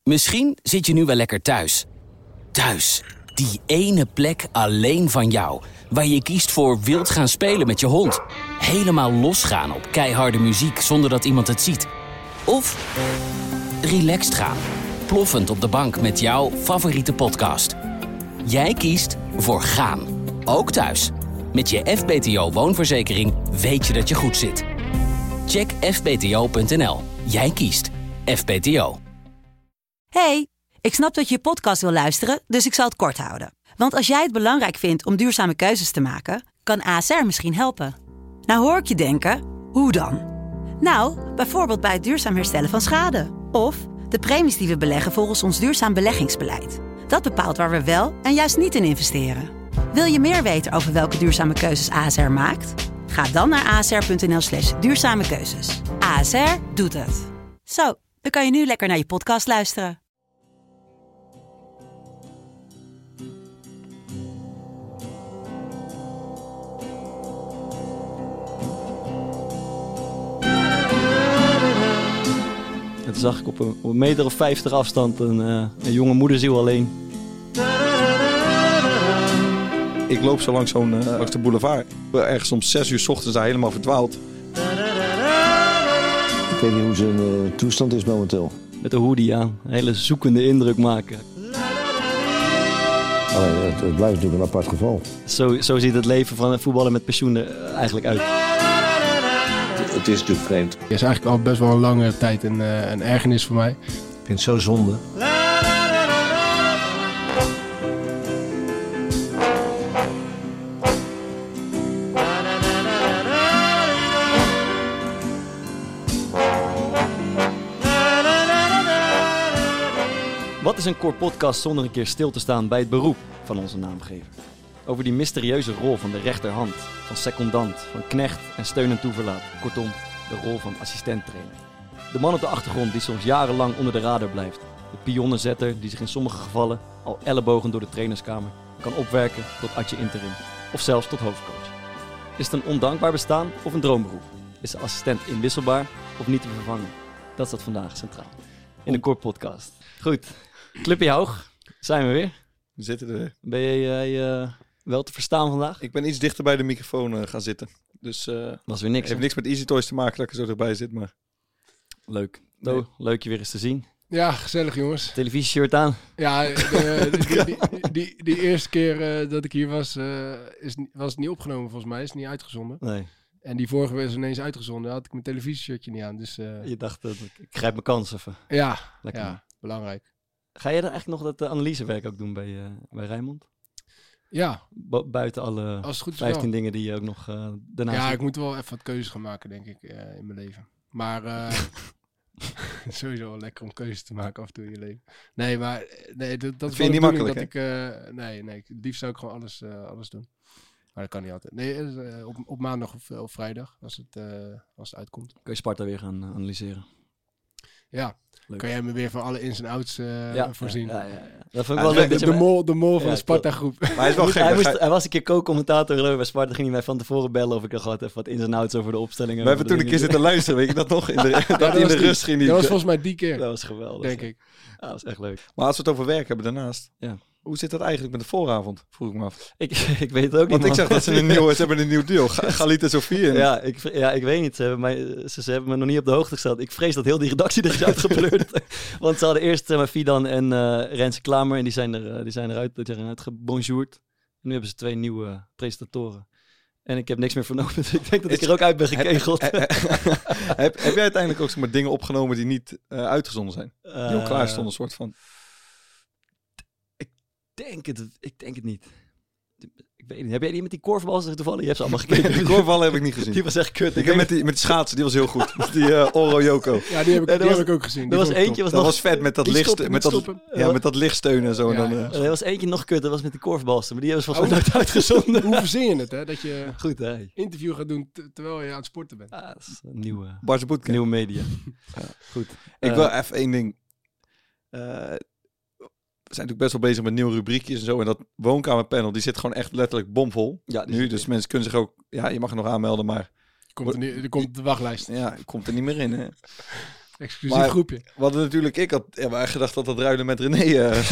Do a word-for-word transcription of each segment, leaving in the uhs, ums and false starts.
Misschien zit je nu wel lekker thuis. Thuis, die ene plek alleen van jou, waar je kiest voor wild gaan spelen met je hond. Helemaal losgaan op keiharde muziek zonder dat iemand het ziet. Of relaxed gaan, ploffend op de bank met jouw favoriete podcast. Jij kiest voor gaan, ook thuis. Met je F B T O woonverzekering weet je dat je goed zit. Check f b t o punt n l. Jij kiest F B T O. Hey, ik snap dat je je podcast wil luisteren, dus ik zal het kort houden. Want als jij het belangrijk vindt om duurzame keuzes te maken, kan A S R misschien helpen. Nou hoor ik je denken, hoe dan? Nou, bijvoorbeeld bij het duurzaam herstellen van schade. Of de premies die we beleggen volgens ons duurzaam beleggingsbeleid. Dat bepaalt waar we wel en juist niet in investeren. Wil je meer weten over welke duurzame keuzes A S R maakt? Ga dan naar asr.nl slash duurzame keuzes. A S R doet het. Zo, dan kan je nu lekker naar je podcast luisteren. Toen zag ik op een, op een meter of vijftig afstand een, uh, een jonge moederziel alleen. Ik loop zo langs, zo'n, uh, langs de boulevard. Ergens om zes uur 's ochtends daar helemaal verdwaald. Ik weet niet hoe zijn uh, toestand is momenteel. Met een hoodie aan. Een hele zoekende indruk maken. Alleen, het, het blijft natuurlijk een apart geval. Zo, zo ziet het leven van een voetballer met pensioen er eigenlijk uit. Het is natuurlijk vreemd. Het is eigenlijk al best wel een lange tijd een, uh, een ergernis voor mij. Ik vind het zo zonde. Wat is een Core Podcast zonder een keer stil te staan bij het beroep van onze naamgever? Over die mysterieuze rol van de rechterhand, van secondant, van knecht en steun en toeverlaat. Kortom, de rol van assistent-trainer. De man op de achtergrond die soms jarenlang onder de radar blijft. De pionnenzetter die zich in sommige gevallen al ellebogen door de trainerskamer kan opwerken tot Atje interim. Of zelfs tot hoofdcoach. Is het een ondankbaar bestaan of een droomberoep? Is de assistent inwisselbaar of niet te vervangen? Dat staat vandaag centraal in de Core Podcast. Goed, Clubje Hoog, zijn we weer. We zitten er. Ben je uh, wel te verstaan vandaag? Ik ben iets dichter bij de microfoon uh, gaan zitten. Dus uh, was weer niks. Het heeft niks met Easy Toys te maken dat ik er zo dichtbij zit, maar... Leuk. Nee. Oh, leuk je weer eens te zien. Ja, gezellig jongens. Televisieshirt aan. Ja, de, die, die, die, die eerste keer uh, dat ik hier was, uh, is, was het niet opgenomen volgens mij. Is het niet uitgezonden. Nee. En die vorige was ineens uitgezonden. Had ik mijn televisieshirtje niet aan. Dus, uh... Je dacht, uh, ik grijp mijn kans even. Ja, lekker. Ja, belangrijk. Ga jij er eigenlijk nog dat uh, analysewerk ook doen bij, uh, bij Rijnmond? Ja. Bu- buiten alle Als het goed is vijftien wel. dingen die je ook nog uh, daarnaast Ja, doet. ik moet wel even wat keuzes gaan maken, denk ik, uh, in mijn leven. Maar uh, sowieso wel lekker om keuzes te maken af en toe in je leven. Nee, maar nee, dat, dat is vind je wel niet de makkelijk, dat ik, uh, nee, nee, het liefst zou ik gewoon alles, uh, alles doen. Maar dat kan niet altijd. Nee, uh, op, op maandag of, of vrijdag, als het, uh, als het uitkomt. Kun je Sparta weer gaan uh, analyseren? Ja. Leuk. Kan jij me weer van alle ins en outs uh, ja, voorzien? Ja, ja, ja. Dat vond ik wel ja, leuk. De, de, de, mol, de mol van ja, de Sparta-groep. Maar hij is wel gek. Hij, moest, hij... hij was een keer co-commentator geloof ik bij Sparta. Ging hij mij van tevoren bellen of ik nog wat even wat ins en outs over de opstellingen. We hebben toen een keer zitten luisteren, weet je dat nog? In de, ja, dat in de die, rust ging die... Dat was volgens mij die keer. Dat was geweldig. Denk ik. Ja, dat was echt leuk. Maar als we het over werk hebben daarnaast. Ja. Hoe zit dat eigenlijk met de vooravond? Vroeg ik me af. Ik, ik weet het ook niet. Want man. ik zag dat ze een nieuw, ze hebben een nieuw duo. Galit en Sofie. En... Ja, ik, ja, ik weet niet. Ze hebben, mij, ze, ze hebben me nog niet op de hoogte gesteld. Ik vrees dat heel die redactie er is uitgepleurd. Want ze hadden eerst uh, Fidan en uh, Renze Klamer. En die zijn, er, uh, die zijn eruit, die zijn eruit gebonjourd. En nu hebben ze twee nieuwe uh, presentatoren. En ik heb niks meer vernomen. Dus ik denk dat ik er ook uit ben gekegeld. Heb, heb, heb jij uiteindelijk ook zeg maar, dingen opgenomen die niet uh, uitgezonden zijn? Die al uh, klaar stonden, een soort van... Denk het, ik denk het niet. Ik weet niet. Heb jij die met die korfbal toevallig? Je hebt ze allemaal gekeken. Die korfbal heb ik niet gezien. Die was echt kut. Ik, ik heb met die, met die schaatsen, die was heel goed. Die uh, Oro Yoko. Ja, die heb ik, die was, heb ik ook gezien. Er was eentje was dat nog... was vet met dat licht, met dat, ja, met dat lichtsteunen en zo. Ja, en dan, uh, er was eentje nog kut. Dat was met die korfbalsten. Maar die hebben ze volgens mij nooit uitgezonden. Hoe verzin je het, hè? Dat je goed, hè? interview gaat doen t- terwijl je aan het sporten bent. Ah, dat is een nieuwe, Bart's Bootcamp. nieuwe media. Ja, goed. Ik uh, wil even één ding. Uh, We zijn natuurlijk best wel bezig met nieuwe rubriekjes en zo. En dat woonkamerpanel, die zit gewoon echt letterlijk bomvol. Ja, nu, dus mensen kunnen zich ook... Ja, je mag er nog aanmelden, maar... Komt er, niet, er komt op de wachtlijst. Ja, je komt er niet meer in, hè. Exclusief Maar- groepje. We hadden natuurlijk, ik had ja, maar gedacht dat dat ruilen met René uh,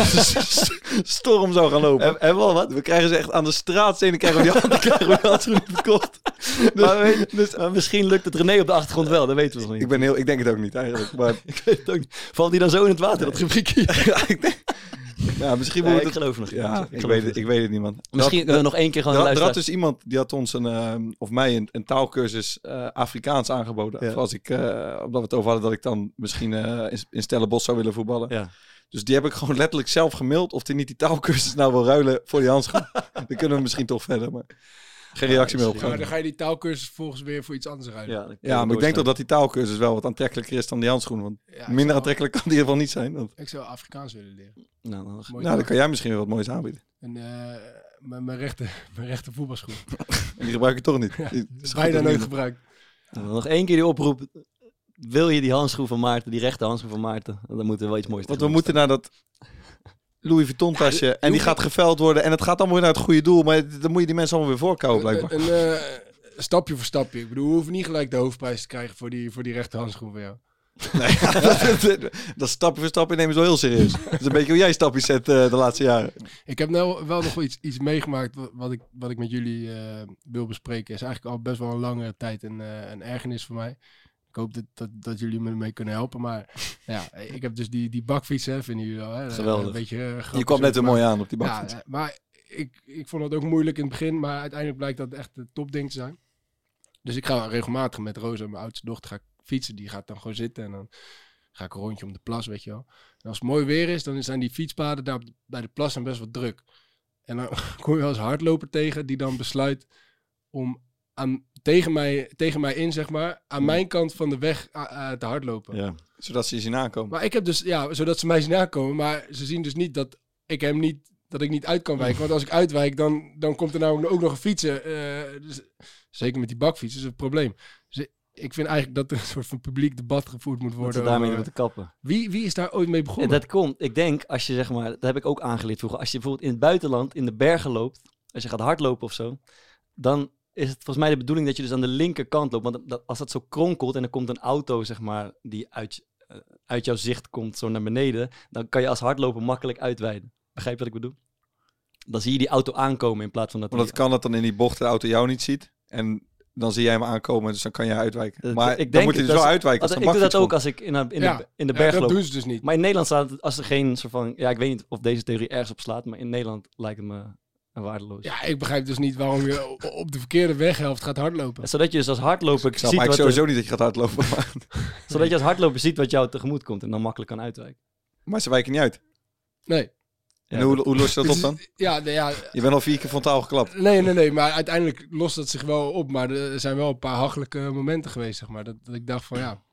storm zou gaan lopen. En wel wat? We krijgen ze echt aan de straatstenen, krijgen we die handen, krijgen we die handschoenen verkocht. Dus, Maar, weet, dus, maar misschien lukt het René op de achtergrond wel, dat weten we nog niet. ik, ben heel, ik denk het ook niet eigenlijk. Maar Ik weet het ook niet. Valt die dan zo in het water, dat rubriekje? ja, ik denk, ja, misschien Nee, moet ik het... geloof nog niet. Ja, Ik ik, geloof weet nog het, ik weet het niet, man. Misschien Er had- uh, nog één keer gewoon er, had- er luisteren. had dus iemand, die had ons een, uh, of mij een, een taalkursus uh, Afrikaans aangeboden. Ja. Voor als ik, uh, omdat we het over hadden dat ik dan misschien uh, in, in Stellenbosch zou willen voetballen. Ja. Dus die heb ik gewoon letterlijk zelf gemaild of hij niet die taalkursus nou wil ruilen voor die handschoen. Dan kunnen we misschien toch verder, maar geen reactie meer op. Ja, maar dan ga je die taalkursus volgens weer voor iets anders ruilen. Ja, dat kan Ja, maar ik denk doorstaan. toch dat die taalkursus wel wat aantrekkelijker is dan die handschoen. Want Ja, ik minder zou- aantrekkelijk kan die in ieder geval niet zijn. Want, Ik zou Afrikaans willen leren. Nou, dan, Mooi nou, dan taal. kan jij misschien weer wat moois aanbieden. En eh, mijn, mijn, rechter, mijn rechter voetbalschoen. En die gebruik ik toch niet. Ja, Die- dat is is bijna goed nooit om- gebruikt. dan nog één keer die oproep. Wil je die handschoen van Maarten, die rechte handschoen van Maarten? Dan moeten we wel iets moois Want we tegemoet moeten naar dat Louis Vuitton tasje. En die gaat geveld worden. En het gaat allemaal weer naar het goede doel. Maar dan moet je die mensen allemaal weer voorkomen blijkbaar. Een, een, eh, stapje voor stapje. Ik bedoel, we hoeven niet gelijk de hoofdprijs te krijgen voor die, voor die rechte handschoen voor jou. Nee, dat, dat stapje voor stapje nemen ze wel heel serieus. Dat is een beetje hoe jij stapjes zet uh, de laatste jaren. Ik heb nou wel nog wel iets, iets meegemaakt wat, wat, ik, wat ik met jullie eh, wil bespreken. Is eigenlijk al best wel een langere tijd een, uh, een ergernis voor mij. Ik hoop dat, dat, dat jullie me ermee kunnen helpen. Maar ja, ik heb dus die, die bakfiets, hè, vinden jullie wel. Hè? Geweldig. Een beetje, uh, Je grapjes kwam net over, weer maar- mooi aan op die Ja, bakfiets. eh, maar ik, ik vond het ook moeilijk in het begin. Maar uiteindelijk blijkt dat echt het topding te zijn. Dus ik ga regelmatig met Rosa, mijn oudste dochter, ga ik fietsen. Die gaat dan gewoon zitten en dan ga ik een rondje om de plas, weet je wel. En als het mooi weer is, dan zijn die fietspaden daar op de- bij de plas zijn best wel druk. En dan kom je wel eens een hardloper tegen die dan besluit om aan, tegen, mij, tegen mij in, zeg maar, aan mijn kant van de weg uh, uh, te hardlopen. Ja. Zodat ze je zien aankomen. Maar ik heb dus, ja, zodat ze mij zien aankomen, maar ze zien dus niet dat ik hem niet, dat ik niet uit kan wijken. Want als ik uitwijk, dan, dan komt er nou ook nog een fietsen. Uh, dus, zeker met die bakfiets, is het probleem. Dus ik vind eigenlijk dat er een soort van publiek debat gevoerd moet Dat worden. we daarmee over- moeten kappen. wie, wie is daar ooit mee En begonnen? dat komt, ik denk, als je zeg maar, dat heb ik ook aangeleerd vroeger. Als je bijvoorbeeld in het buitenland in de bergen loopt, als je gaat hardlopen of zo, dan is het volgens mij de bedoeling dat je dus aan de linkerkant loopt. Want dat, als dat zo kronkelt en er komt een auto, zeg maar, die uit, uh, uit jouw zicht komt, zo naar beneden, dan kan je als hardloper makkelijk uitweiden. Begrijp je wat ik bedoel? Dan zie je die auto aankomen in plaats van dat... Want het kan dat dan in die bocht de auto jou niet ziet. En dan zie jij hem aankomen, dus dan kan jij uitwijken. Dat- Maar ik dan denk moet hij dus dat wel is- uitwijken. Als, Als ik er doe dat ook ook. als ik in, een- in, Ja, de, in de Ja, berg dat loop. doen ze dus niet. Maar in Nederland staat het, als er geen soort van... Ja, ik weet niet of deze theorie ergens op slaat, maar in Nederland lijkt het me uh, waardeloos. Ja, ik begrijp dus niet waarom je o- op de verkeerde weghelft gaat hardlopen. Zodat je dus als hardloper Ik snap ziet eigenlijk wat sowieso er- niet dat je gaat hardlopen. Maar, zodat je als hardloper ziet wat jou tegemoet komt en dan makkelijk kan uitwijken. maar ze wijken niet uit. Nee. Ja, en hoe, hoe los je dat Het op is- dan? Ja, nee, ja, Je bent al vier keer frontaal geklapt. nee, nee, nee. Maar uiteindelijk lost dat zich wel op. Maar er zijn wel een paar hachelijke momenten geweest, zeg maar. Dat, dat ik dacht van, ja...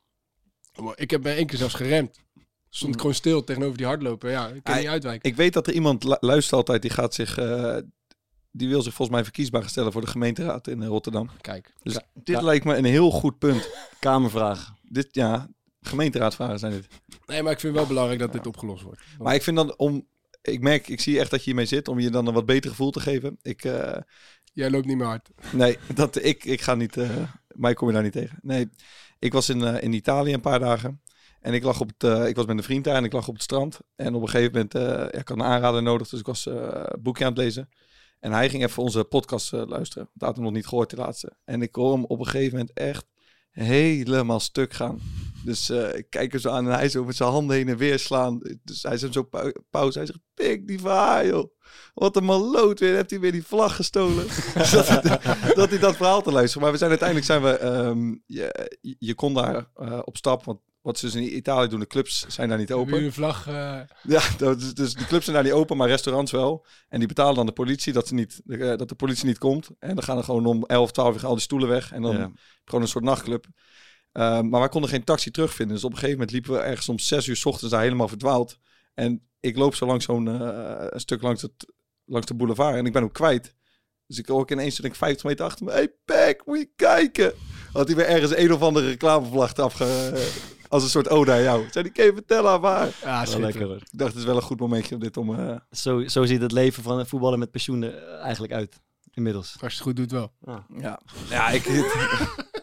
Ik heb bij één keer zelfs geremd. Stond ik gewoon stil tegenover die hardloper. Ja, ik kan Hij- niet uitwijken. Ik weet dat er iemand lu- luistert altijd, die gaat zich... uh, die wil zich volgens mij verkiesbaar stellen voor de gemeenteraad in uh, Rotterdam. Kijk. Dus Ka- dit ka- lijkt me een heel goed punt. Kamervraag. Dit, ja, gemeenteraadvragen zijn dit. Nee, maar ik vind wel belangrijk dat dit opgelost wordt. Want- Maar ik vind dan om... Ik merk, ik zie echt dat je hiermee zit, om je dan een wat beter gevoel te geven. Ik... Uh, Jij loopt niet meer hard. Nee, dat, ik, ik ga niet... Uh, mij kom je daar niet tegen. Nee, ik was in, uh, in Italië een paar dagen. En ik lag op het... Uh, ik was met een vriend daar en ik lag op het strand. En op een gegeven moment... Uh, ja, ik had een aanrader nodig, dus ik was uh, een boekje aan het lezen. En hij ging even onze podcast uh, luisteren. Want hij had hem nog niet gehoord, de laatste. En ik hoor hem op een gegeven moment echt helemaal stuk gaan. Dus uh, ik kijk hem zo aan en hij zo met zijn handen heen en weer slaan. Dus hij zegt zo pau- pauze. Hij zegt, pik die verhaal, joh. Wat een maloot weer. Heeft hij weer die vlag gestolen. Dus dat, hij, dat hij dat verhaal te luisteren. Maar we zijn uiteindelijk zijn we... Um, je, je kon daar uh, op stap. Want wat ze dus in Italië doen, de clubs zijn daar niet Hebben open. jullie een vlag... Uh... Ja, dus, dus de clubs zijn daar niet open, maar restaurants wel. En die betalen dan de politie dat, ze niet, uh, dat de politie niet komt. En dan gaan er gewoon om elf, twaalf uur al die stoelen weg. En dan Ja. gewoon een soort nachtclub. Uh, maar wij konden geen taxi terugvinden. Dus op een gegeven moment liepen we ergens om zes uur 's ochtends daar helemaal verdwaald. En ik loop zo langs zo'n uh, een stuk langs, het, langs de boulevard. En ik ben ook kwijt. Dus ik hoor ineens, denk ik, vijftig meter achter me. Hey, Pek, moet je kijken. Had hij weer ergens een of andere reclamevlag afge... als een soort ode aan jou. Zei die, kan je vertellen aan waar? Ja, Wel lekker hoor. Ik dacht, het is wel een goed momentje om dit om... Uh... Zo, zo ziet het leven van een voetballer met pensioen er eigenlijk uit. Inmiddels. als je het goed doet wel. Ah. Ja, ja ik...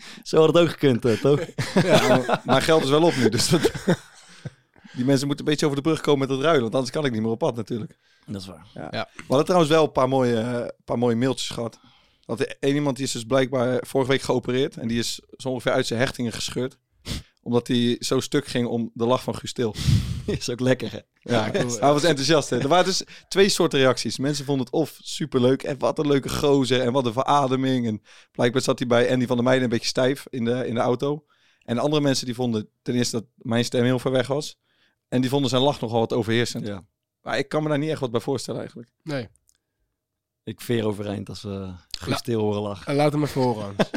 Zo had het ook gekund, uh, toch? Ja, maar, maar geld is wel op nu. Dus dat, die mensen moeten een beetje over de brug komen met het ruilen. Want anders kan ik niet meer op pad natuurlijk. Dat is waar. Ja. Ja. We hadden trouwens wel een paar mooie, uh, paar mooie mailtjes gehad. Dat er één iemand die is dus blijkbaar vorige week geopereerd. En die is zo ongeveer uit zijn hechtingen gescheurd. Omdat hij zo stuk ging om de lach van Guus Til. Is ook lekker, hè? Ja, hij was enthousiast. Hè. Er waren dus twee soorten reacties. Mensen vonden het of superleuk. En wat een leuke gozer. En wat een verademing. En blijkbaar zat hij bij Andy van der Meijden een beetje stijf in de, in de auto. En andere mensen die vonden ten eerste dat mijn stem heel ver weg was. En die vonden zijn lach nogal wat overheersend. Ja. Maar ik kan me daar niet echt wat bij voorstellen eigenlijk. Nee. Ik veer overeind als we Guus Til horen lachen. En laat hem even horen, Hans.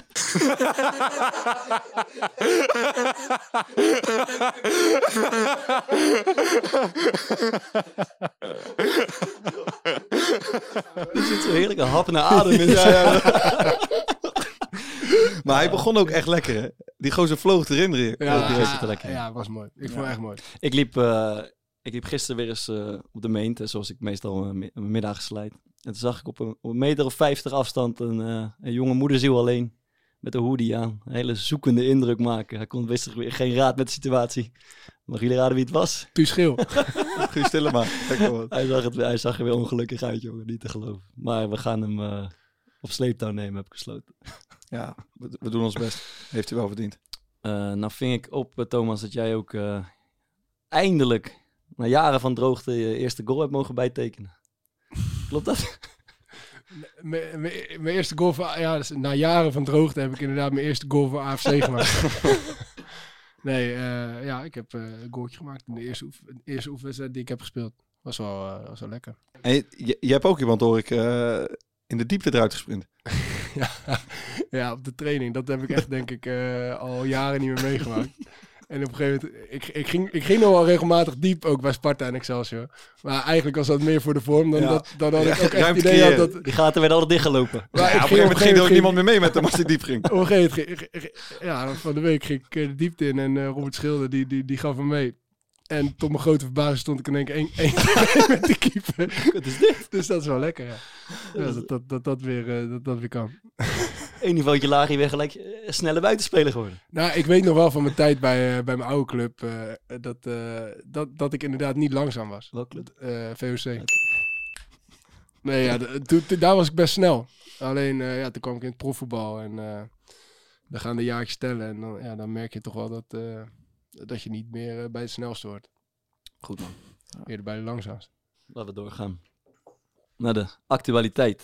Er zit zo heerlijk een hap naar adem in. Ja, ja. Maar hij begon ook echt lekker, hè? Die gozer vloog erin. erin. Ja, die zit er lekker in. ja, was mooi. Ik vond het echt mooi. Ik liep, uh, ik liep gisteren weer eens uh, op de meent, zoals ik meestal mijn mi- mijn middagen slijt. En toen zag ik op een, op een meter of vijftig afstand een, uh, een jonge moederziel alleen met een hoodie aan. Een hele zoekende indruk maken. Hij kon wist weer geen raad met de situatie. Mag jullie raden wie het was? Tuus Schil. Guus Tillema. Kijk maar wat. Hij zag, het, hij zag er weer ongelukkig uit, jongen. Niet te geloven. Maar we gaan hem uh, op sleeptouw nemen, heb ik besloten. Ja, we, we doen ons best. Heeft hij wel verdiend. Uh, nou ving ik op, uh, Thomas, dat jij ook uh, eindelijk, na jaren van droogte, je eerste goal hebt mogen bijtekenen. Klopt dat? Mijn mijn eerste goal voor... Ja, dus na jaren van droogte heb ik inderdaad mijn eerste goal voor A F C gemaakt. Nee, uh, ja, ik heb uh, een goaltje gemaakt in de eerste, oef, de eerste oefenwedstrijd die ik heb gespeeld. Was wel, uh, was wel lekker. En je, je, je hebt ook iemand, hoor ik, uh, in de diepte eruit gesprint. ja, ja, op de training. Dat heb ik echt, denk ik, uh, al jaren niet meer meegemaakt. En op een gegeven moment, ik, ik, ging, ik ging nog wel regelmatig diep, ook bij Sparta en Excelsior. Maar eigenlijk was dat meer voor de vorm dan, Ja. dat, dan dat Ja, ik ook echt het ruimte idee had creëren. dat... Die gaten werden altijd dichtgelopen. Maar Ja, ik op een ging gegeven moment ging er ook ging- niemand meer mee met hem als hij diep ging. Op een gegeven moment ging, ging- ging- ja, van de week ging ik eh, de diepte in en uh, Robert Schilder, die, die, die gaf hem mee. En tot mijn grote verbazing stond ik in één keer één, één keer met de keeper. Wat is dit? Dus dat is wel lekker, ja. ja dat, dat, dat, dat, weer, uh, dat dat weer kan. Eén niveautje lager, je bent gelijk uh, snelle buitenspeler geworden. Nou, ik weet nog wel van mijn tijd bij, uh, bij mijn oude club uh, dat, uh, dat, dat ik inderdaad niet langzaam was. Welke club? Uh, V O C. Nee, ja, d- toen- toen- daar was ik best snel. Alleen, uh, ja, toen kwam ik in het profvoetbal en uh, dan gaan de jaartjes tellen. En dan, ja, dan merk je toch wel dat, uh, dat je niet meer uh, bij de snelste hoort. Goed man. Eerder bij de langzaamste. Laten we doorgaan naar de actualiteit.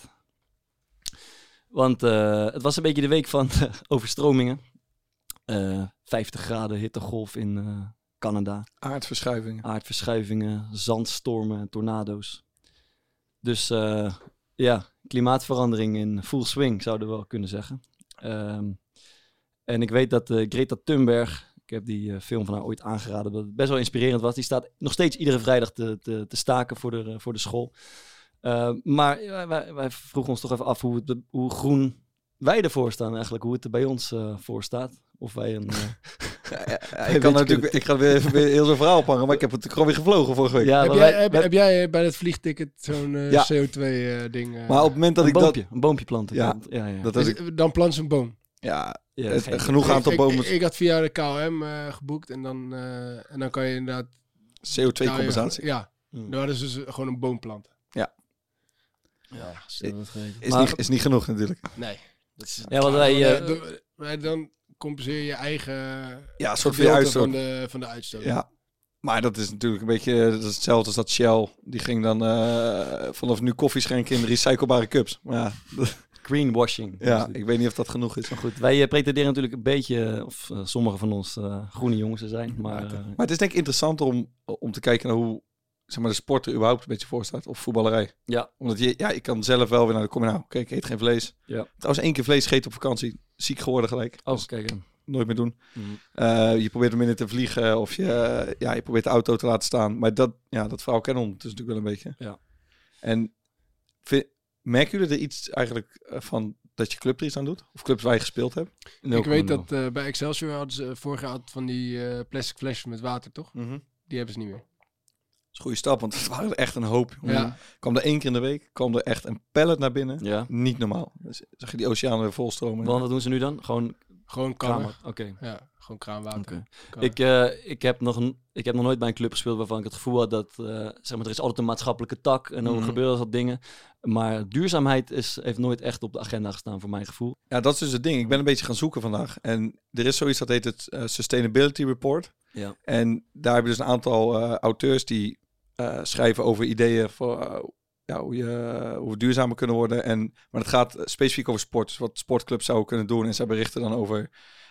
Want uh, het was een beetje de week van de overstromingen. Uh, vijftig graden hittegolf in uh, Canada. Aardverschuivingen. Aardverschuivingen, zandstormen en tornado's. Dus uh, ja, klimaatverandering in full swing zouden we wel kunnen zeggen. Um, en ik weet dat uh, Greta Thunberg, ik heb die uh, film van haar ooit aangeraden, dat het best wel inspirerend was. Die staat nog steeds iedere vrijdag te, te, te staken voor de, uh, voor de school. Uh, maar uh, wij, wij vroegen ons toch even af hoe, het, hoe groen wij ervoor staan eigenlijk. Hoe het er bij ons uh, voor staat. Of wij een... Uh, Ja, ja, ja, ik, kan natuurlijk, ik ga weer, even weer heel zo'n verhaal ophangen, maar ik heb het gewoon weer gevlogen vorige week. ja, heb, maar jij, wij- heb, wij- heb jij bij dat vliegticket zo'n uh, Ja. C O twee ding? Uh, Maar op het moment dat een ik boompje, dat... een boompje planten. Ja, ja, ja. dat als dus, ik, dan plant ze een boom. ja, Ja, het- geen- genoeg aantal ik, bomen. Ik, ik had via de K L M uh, geboekt en dan, uh, en dan kan je inderdaad... C O twee compensatie. Ja, Mm. dan hadden ze dus gewoon een boom planten. Ja, zullen we het weten. Is, Maar- niet, is niet genoeg natuurlijk. Nee. Dat is, Ja, want wij, dan, eh, uh, de- wij dan compenseer je eigen Ja, een soort van je gedeelte uitstoot. van de, van de uitstoot. Ja, maar dat is natuurlijk een beetje dat is hetzelfde als dat Shell. Die ging dan uh, vanaf nu koffie schenken in recyclebare cups. Maar ja, Greenwashing. ja, ik weet niet of dat genoeg is. Maar goed, wij uh, pretenderen natuurlijk een beetje, of uh, sommige van ons uh, groene jongens te zijn. Maar uh, Maar het is denk ik interessant om, om te kijken naar hoe zeg maar, de sport er überhaupt een beetje voor staat. Of voetballerij. ja, Omdat je, ja, ik kan zelf wel weer naar de kom. Nou, kijk, ik eet geen vlees. Ja. Trouwens, één keer vlees gegeten op vakantie. Ziek geworden gelijk. oh, Dus kijk. nooit meer doen. Mm. Uh, je probeert om minder te vliegen of je, uh, ja, je probeert de auto te laten staan. Maar dat, ja, dat verhaal kennen we ondertussen natuurlijk wel een beetje. Ja. En vind, merken jullie er iets eigenlijk uh, van dat je club er iets aan doet? Of clubs waar je gespeeld hebt? Ik weet dat uh, bij Excelsior hadden ze vorig jaar altijd van die uh, plastic flesjes met water, toch? Mm-hmm. Die hebben ze niet meer. Dat is een goede stap, want het waren er echt een hoop. jongen. Ja. Kwam er één keer in de week, kwam er echt een pallet naar binnen. Ja, Niet normaal. Dus zag je die oceanen weer volstromen. want wat doen ze nu dan? Gewoon Gewoon kannen. Kramer, Oké. Ja, gewoon kraanwater. Oké. Kannen. Ik, uh, ik, heb nog een, ik heb nog nooit bij een club gespeeld waarvan ik het gevoel had dat... Uh, zeg maar, er is altijd een maatschappelijke tak en dan Mhm. gebeuren dat dingen. Maar duurzaamheid is, heeft nooit echt op de agenda gestaan voor mijn gevoel. Ja, dat is dus het ding. Ik ben een beetje gaan zoeken vandaag. En er is zoiets dat heet het uh, Sustainability Report. Ja. En daar hebben dus een aantal uh, auteurs die uh, schrijven over ideeën voor uh, ja, hoe, je, hoe we duurzamer kunnen worden. En, maar het gaat specifiek over sport. Dus wat sportclubs zouden kunnen doen. En zij berichten dan over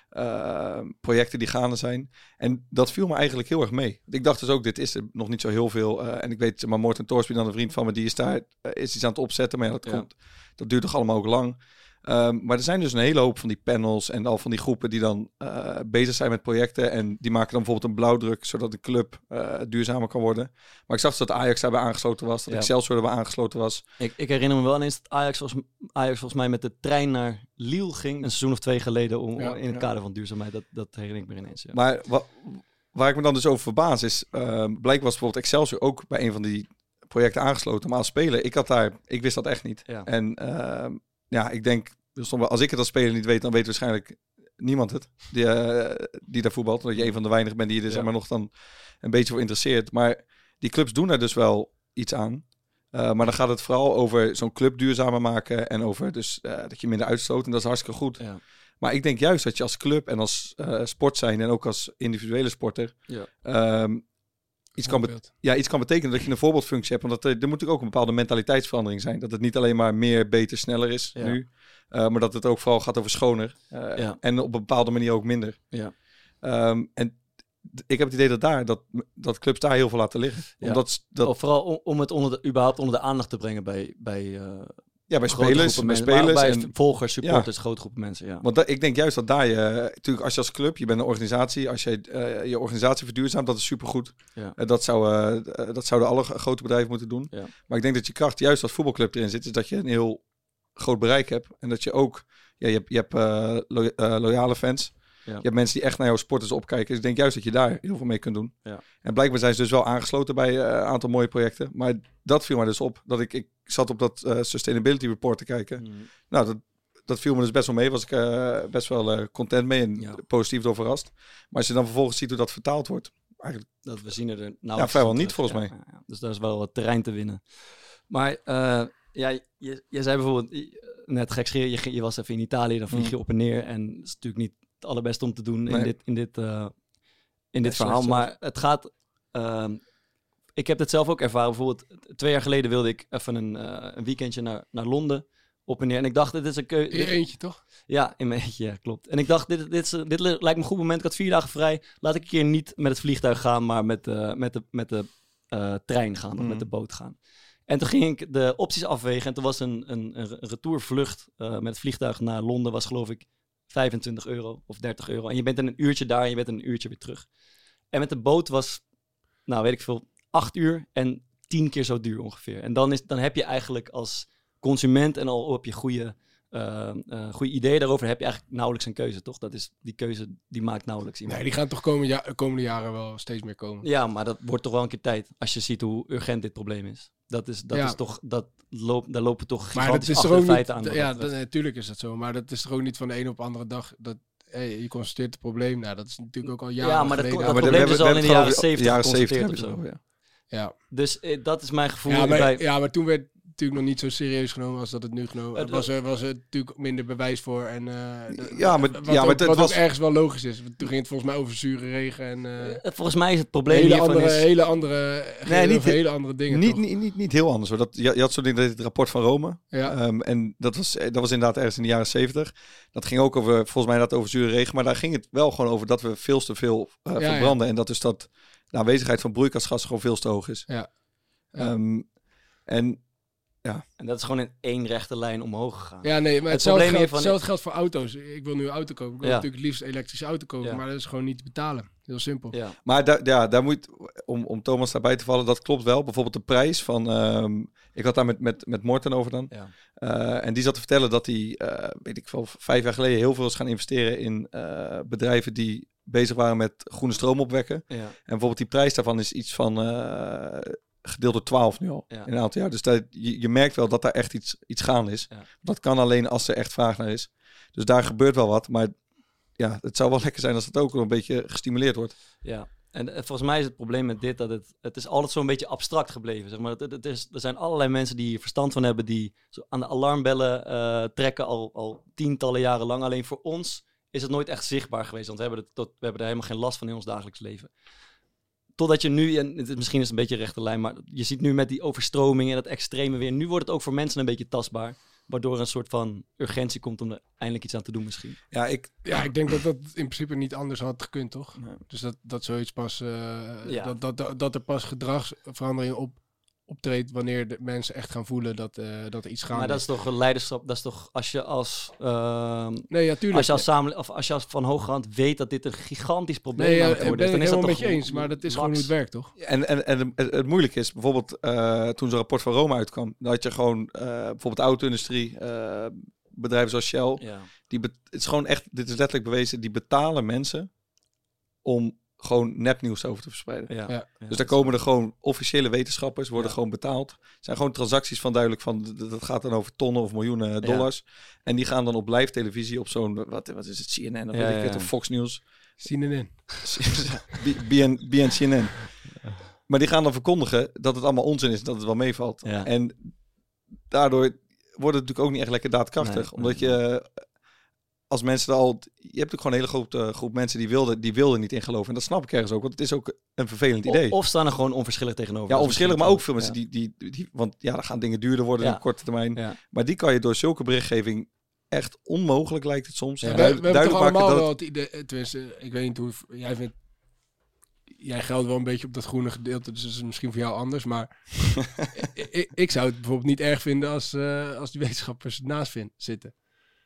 uh, projecten die gaande zijn. En dat viel me eigenlijk heel erg mee. Ik dacht dus ook, dit is er nog niet zo heel veel. Uh, en ik weet, maar Morten Torsby, dan een vriend van me, die is daar uh, is iets aan het opzetten. Maar ja, dat, Ja. komt, dat duurt toch allemaal ook lang. Um, maar er zijn dus een hele hoop van die panels en al van die groepen die dan uh, bezig zijn met projecten. En die maken dan bijvoorbeeld een blauwdruk, zodat de club uh, duurzamer kan worden. Maar ik zag dus dat Ajax daarbij aangesloten was, dat Ja. Excelsior erbij aangesloten was. Ik, ik herinner me wel ineens dat Ajax, was, Ajax volgens mij met de trein naar Lille ging. Een seizoen of twee geleden om, Ja, in het ja. kader van duurzaamheid. Dat, dat herinner ik me ineens. Ja. Maar wa waar ik me dan dus over verbaas is, uh, blijkbaar was bijvoorbeeld Excelsior ook bij een van die projecten aangesloten. Maar als speler, ik had daar, ik wist dat echt niet. Ja. En uh, ja, ik denk, dus dan wel- als ik het als speler niet weet, dan weet waarschijnlijk niemand het. Die, uh, die daar voetbalt. Omdat je een van de weinigen bent die je er Ja. zeg maar nog dan een beetje voor interesseert. Maar die clubs doen er dus wel iets aan. Uh, maar dan gaat het vooral over zo'n club duurzamer maken. En over dus uh, dat je minder uitstoot. En dat is hartstikke goed. Ja. Maar ik denk juist dat je als club en als uh, sport zijn en ook als individuele sporter Ja. um, iets, kan be- Voorbeeld. ja, iets kan betekenen dat je een voorbeeldfunctie hebt. Want dat, er, er moet natuurlijk ook een bepaalde mentaliteitsverandering zijn. Dat het niet alleen maar meer, beter, sneller is Ja. nu. Uh, maar dat het ook vooral gaat over schoner. Uh, Ja. En op een bepaalde manier ook minder. Ja. Um, en d- ik heb het idee dat daar, dat, dat clubs daar heel veel laten liggen. Ja. Omdat dat, Of vooral om, om het onder de, überhaupt onder de aandacht te brengen bij, bij, uh, ja, bij grote spelers, groepen bij mensen. Maar ook spelers bij en, volgers, supporters, grote groepen mensen. Ja. Want dat, ik denk juist dat daar je... Natuurlijk, als je als club, je bent een organisatie. Als je uh, je organisatie verduurzaamt, dat is supergoed. Ja. Uh, dat, zou, uh, uh, dat zouden alle g- grote bedrijven moeten doen. Ja. Maar ik denk dat je kracht juist als voetbalclub erin zit. Is dat je een heel groot bereik hebt. En dat je ook... Ja, je hebt, je hebt uh, lo uh, loyale fans. Ja. Je hebt mensen die echt naar jouw sporters opkijken. Dus ik denk juist dat je daar heel veel mee kunt doen. Ja. En blijkbaar zijn ze dus wel aangesloten bij uh, een aantal mooie projecten. Maar dat viel mij dus op. Dat ik, ik zat op dat uh, Sustainability Report te kijken. Mm. Nou, dat, dat viel me dus best wel mee. Was ik uh, best wel uh, content mee en Ja. positief door verrast. Maar als je dan vervolgens ziet hoe dat vertaald wordt. Eigenlijk, Dat we zien er nou Ja, vrijwel niet, volgens mij. Ja, ja. Dus daar is wel wat terrein te winnen. Maar uh, ja, je, je zei bijvoorbeeld je- net gekscherend, je, ging- je was even in Italië, dan vlieg je Mm. op en neer. En dat is natuurlijk niet het allerbeste om te doen in Nee. dit, in dit, uh, in dit Nee, verhaal. slecht Maar het gaat... Uh, ik heb het zelf ook ervaren. Bijvoorbeeld twee jaar geleden wilde ik even een, uh, een weekendje naar, naar Londen op en neer. En ik dacht, dit is een keuze... In je eentje, toch? Ja, in mijn eentje, ja, klopt. En ik dacht, dit, dit, is, dit lijkt me een goed moment. Ik had vier dagen vrij. Laat ik een keer niet met het vliegtuig gaan, maar met, uh, met de, met de uh, trein gaan of Mm. met de boot gaan. En toen ging ik de opties afwegen. En toen was een, een, een retourvlucht uh, met het vliegtuig naar Londen, was geloof ik vijfentwintig euro of dertig euro. En je bent in een uurtje daar en je bent in een uurtje weer terug. En met de boot was, nou weet ik veel, acht uur en tien keer zo duur ongeveer. En dan, is, dan heb je eigenlijk als consument en al heb je goede, uh, uh, goede ideeën daarover, heb je eigenlijk nauwelijks een keuze, toch? Dat is, die keuze die maakt nauwelijks iemand. Nee, die gaan toch komende, ja komende jaren wel steeds meer komen. Ja, maar dat wordt toch wel een keer tijd als je ziet hoe urgent dit probleem is. Dat is, dat Ja. is toch, dat loop, daar lopen toch Maar dat gigantisch is toch achter ook de feiten niet... aan. wat Ja, dat betreft. dat, natuurlijk is dat zo. Maar dat is toch ook niet van de een op de andere dag... Dat, hey, je constateert het probleem. Nou, dat is natuurlijk ook al jaren Ja, maar dat, geleden. dat maar probleem we is hebben- al we in de hebben jaren het zeventig over- jaren geconstateerd of zeventig zo. hebben we het over, ja. Ja. Dus eh, dat is mijn gevoel. Ja, maar, bij, ja, maar toen werd het natuurlijk nog niet zo serieus genomen als dat het nu genomen Het- was. Er was er natuurlijk minder bewijs voor. En, uh, Ja, maar- wat ja, maar ook, het wat was- ook ergens wel logisch is. Want toen ging het volgens mij over zure regen en uh, eh, volgens mij is het probleem hele, hiervan andere, is... hele andere, Nee, niet- hele andere dingen. Niet, toch? niet, niet, niet heel anders hoor. Dat, je, je had zo'n ding, dat heet het rapport van Rome. Ja. Um, en dat was, dat was inderdaad ergens in de jaren zeventig. Dat ging ook over, volgens mij dat over zure regen. Maar daar ging het wel gewoon over dat we veel te veel uh, Ja, verbranden. En dat dus dat de aanwezigheid van broeikasgassen gewoon veel te hoog is. Ja. Ja. Um, en En dat is gewoon in één rechte lijn omhoog gegaan. Ja, nee, maar Het hetzelfde, probleem geldt, hiervan- hetzelfde geldt voor auto's. Ik wil nu een auto kopen. Ik wil Ja. natuurlijk het liefst een elektrische auto kopen, Ja. maar dat is gewoon niet te betalen. Heel simpel. Ja. Maar da, ja, daar moet, om, om Thomas daarbij te vallen, dat klopt wel. Bijvoorbeeld de prijs van, um, ik had daar met, met, met Morten over dan. Ja. Uh, en die zat te vertellen dat hij, uh, weet ik wel, vijf jaar geleden heel veel is gaan investeren in uh, bedrijven die bezig waren met groene stroom opwekken. Ja. En bijvoorbeeld die prijs daarvan is iets van uh, gedeeld door twaalf nu al, Ja. in een aantal jaar. Dus dat, je, je merkt wel dat daar echt iets, iets gaande is. Ja. Dat kan alleen als er echt vraag naar is. Dus daar gebeurt wel wat, maar ja, het zou wel lekker zijn als het ook nog een beetje gestimuleerd wordt. Ja, en uh, volgens mij is het probleem met dit dat het, het is altijd zo'n beetje abstract gebleven. Zeg maar. het, het, het is, er zijn allerlei mensen die hier verstand van hebben, die zo aan de alarmbellen uh, trekken al, al tientallen jaren lang. Alleen voor ons is het nooit echt zichtbaar geweest, want we hebben, het tot, we hebben er helemaal geen last van in ons dagelijks leven. Totdat je nu, en het, misschien is het een beetje rechte lijn, maar je ziet nu met die overstroming en dat extreme weer, nu wordt het ook voor mensen een beetje tastbaar. Waardoor er een soort van urgentie komt om er eindelijk iets aan te doen misschien. Ja, ik, Ja, ik denk dat dat in principe niet anders had gekund, toch? Nee. Dus dat, dat zoiets pas, uh, Ja. dat, dat, dat, dat er pas gedragsverandering op, optreedt wanneer de mensen echt gaan voelen dat, uh, dat er iets gaande Maar dat is toch een leiderschap, dat is toch als je als, uh, Nee, ja, tuurlijk. als je als samenle- of als je als van hoge hand weet dat dit een gigantisch probleem Nee, ja, aan het ik worden ben is, het dan is dat helemaal met toch je eens, maar dat is max. gewoon hoe het werkt, toch? En, en, en het, het moeilijke is, bijvoorbeeld uh, toen zo'n rapport van Rome uitkwam, dan had je gewoon uh, bijvoorbeeld de auto-industrie, uh, bedrijven zoals Shell, Ja. die be- het is gewoon echt, dit is letterlijk bewezen, die betalen mensen om gewoon nepnieuws over te verspreiden. Ja. Ja. Ja. Dus daar komen er gewoon officiële wetenschappers, worden Ja. gewoon betaald. Het zijn gewoon transacties van duidelijk van, d- dat gaat dan over tonnen of miljoenen dollars. En die gaan dan op live televisie op zo'n, wat, wat is het, C N N of Ja, weet ik het, ja. of Fox News. C N N. B N C N N. Maar die gaan dan verkondigen dat het allemaal onzin is en dat het wel meevalt. Ja. En daardoor wordt het natuurlijk ook niet echt lekker daadkrachtig. Nee, omdat nee, je, als mensen er al... Je hebt ook gewoon een hele grote groep mensen die wilden, die wilden niet in geloven. En dat snap ik ergens ook, want het is ook een vervelend idee. Of, of staan er gewoon onverschillig tegenover. ja, Dat is onverschillig, maar ook veel misschien mensen die, die, die... Want ja, dan gaan dingen duurder worden Ja. op korte termijn. Ja. Maar die kan je door zulke berichtgeving echt onmogelijk, lijkt het soms. Ja. We, duid- we hebben toch duidelijk allemaal maken wel dat... het idee, tenminste, ik weet niet hoe, jij vindt, jij geldt wel een beetje op dat groene gedeelte, dus dat is misschien voor jou anders, maar ik, ik, ik zou het bijvoorbeeld niet erg vinden als, uh, als die wetenschappers naast vind, zitten.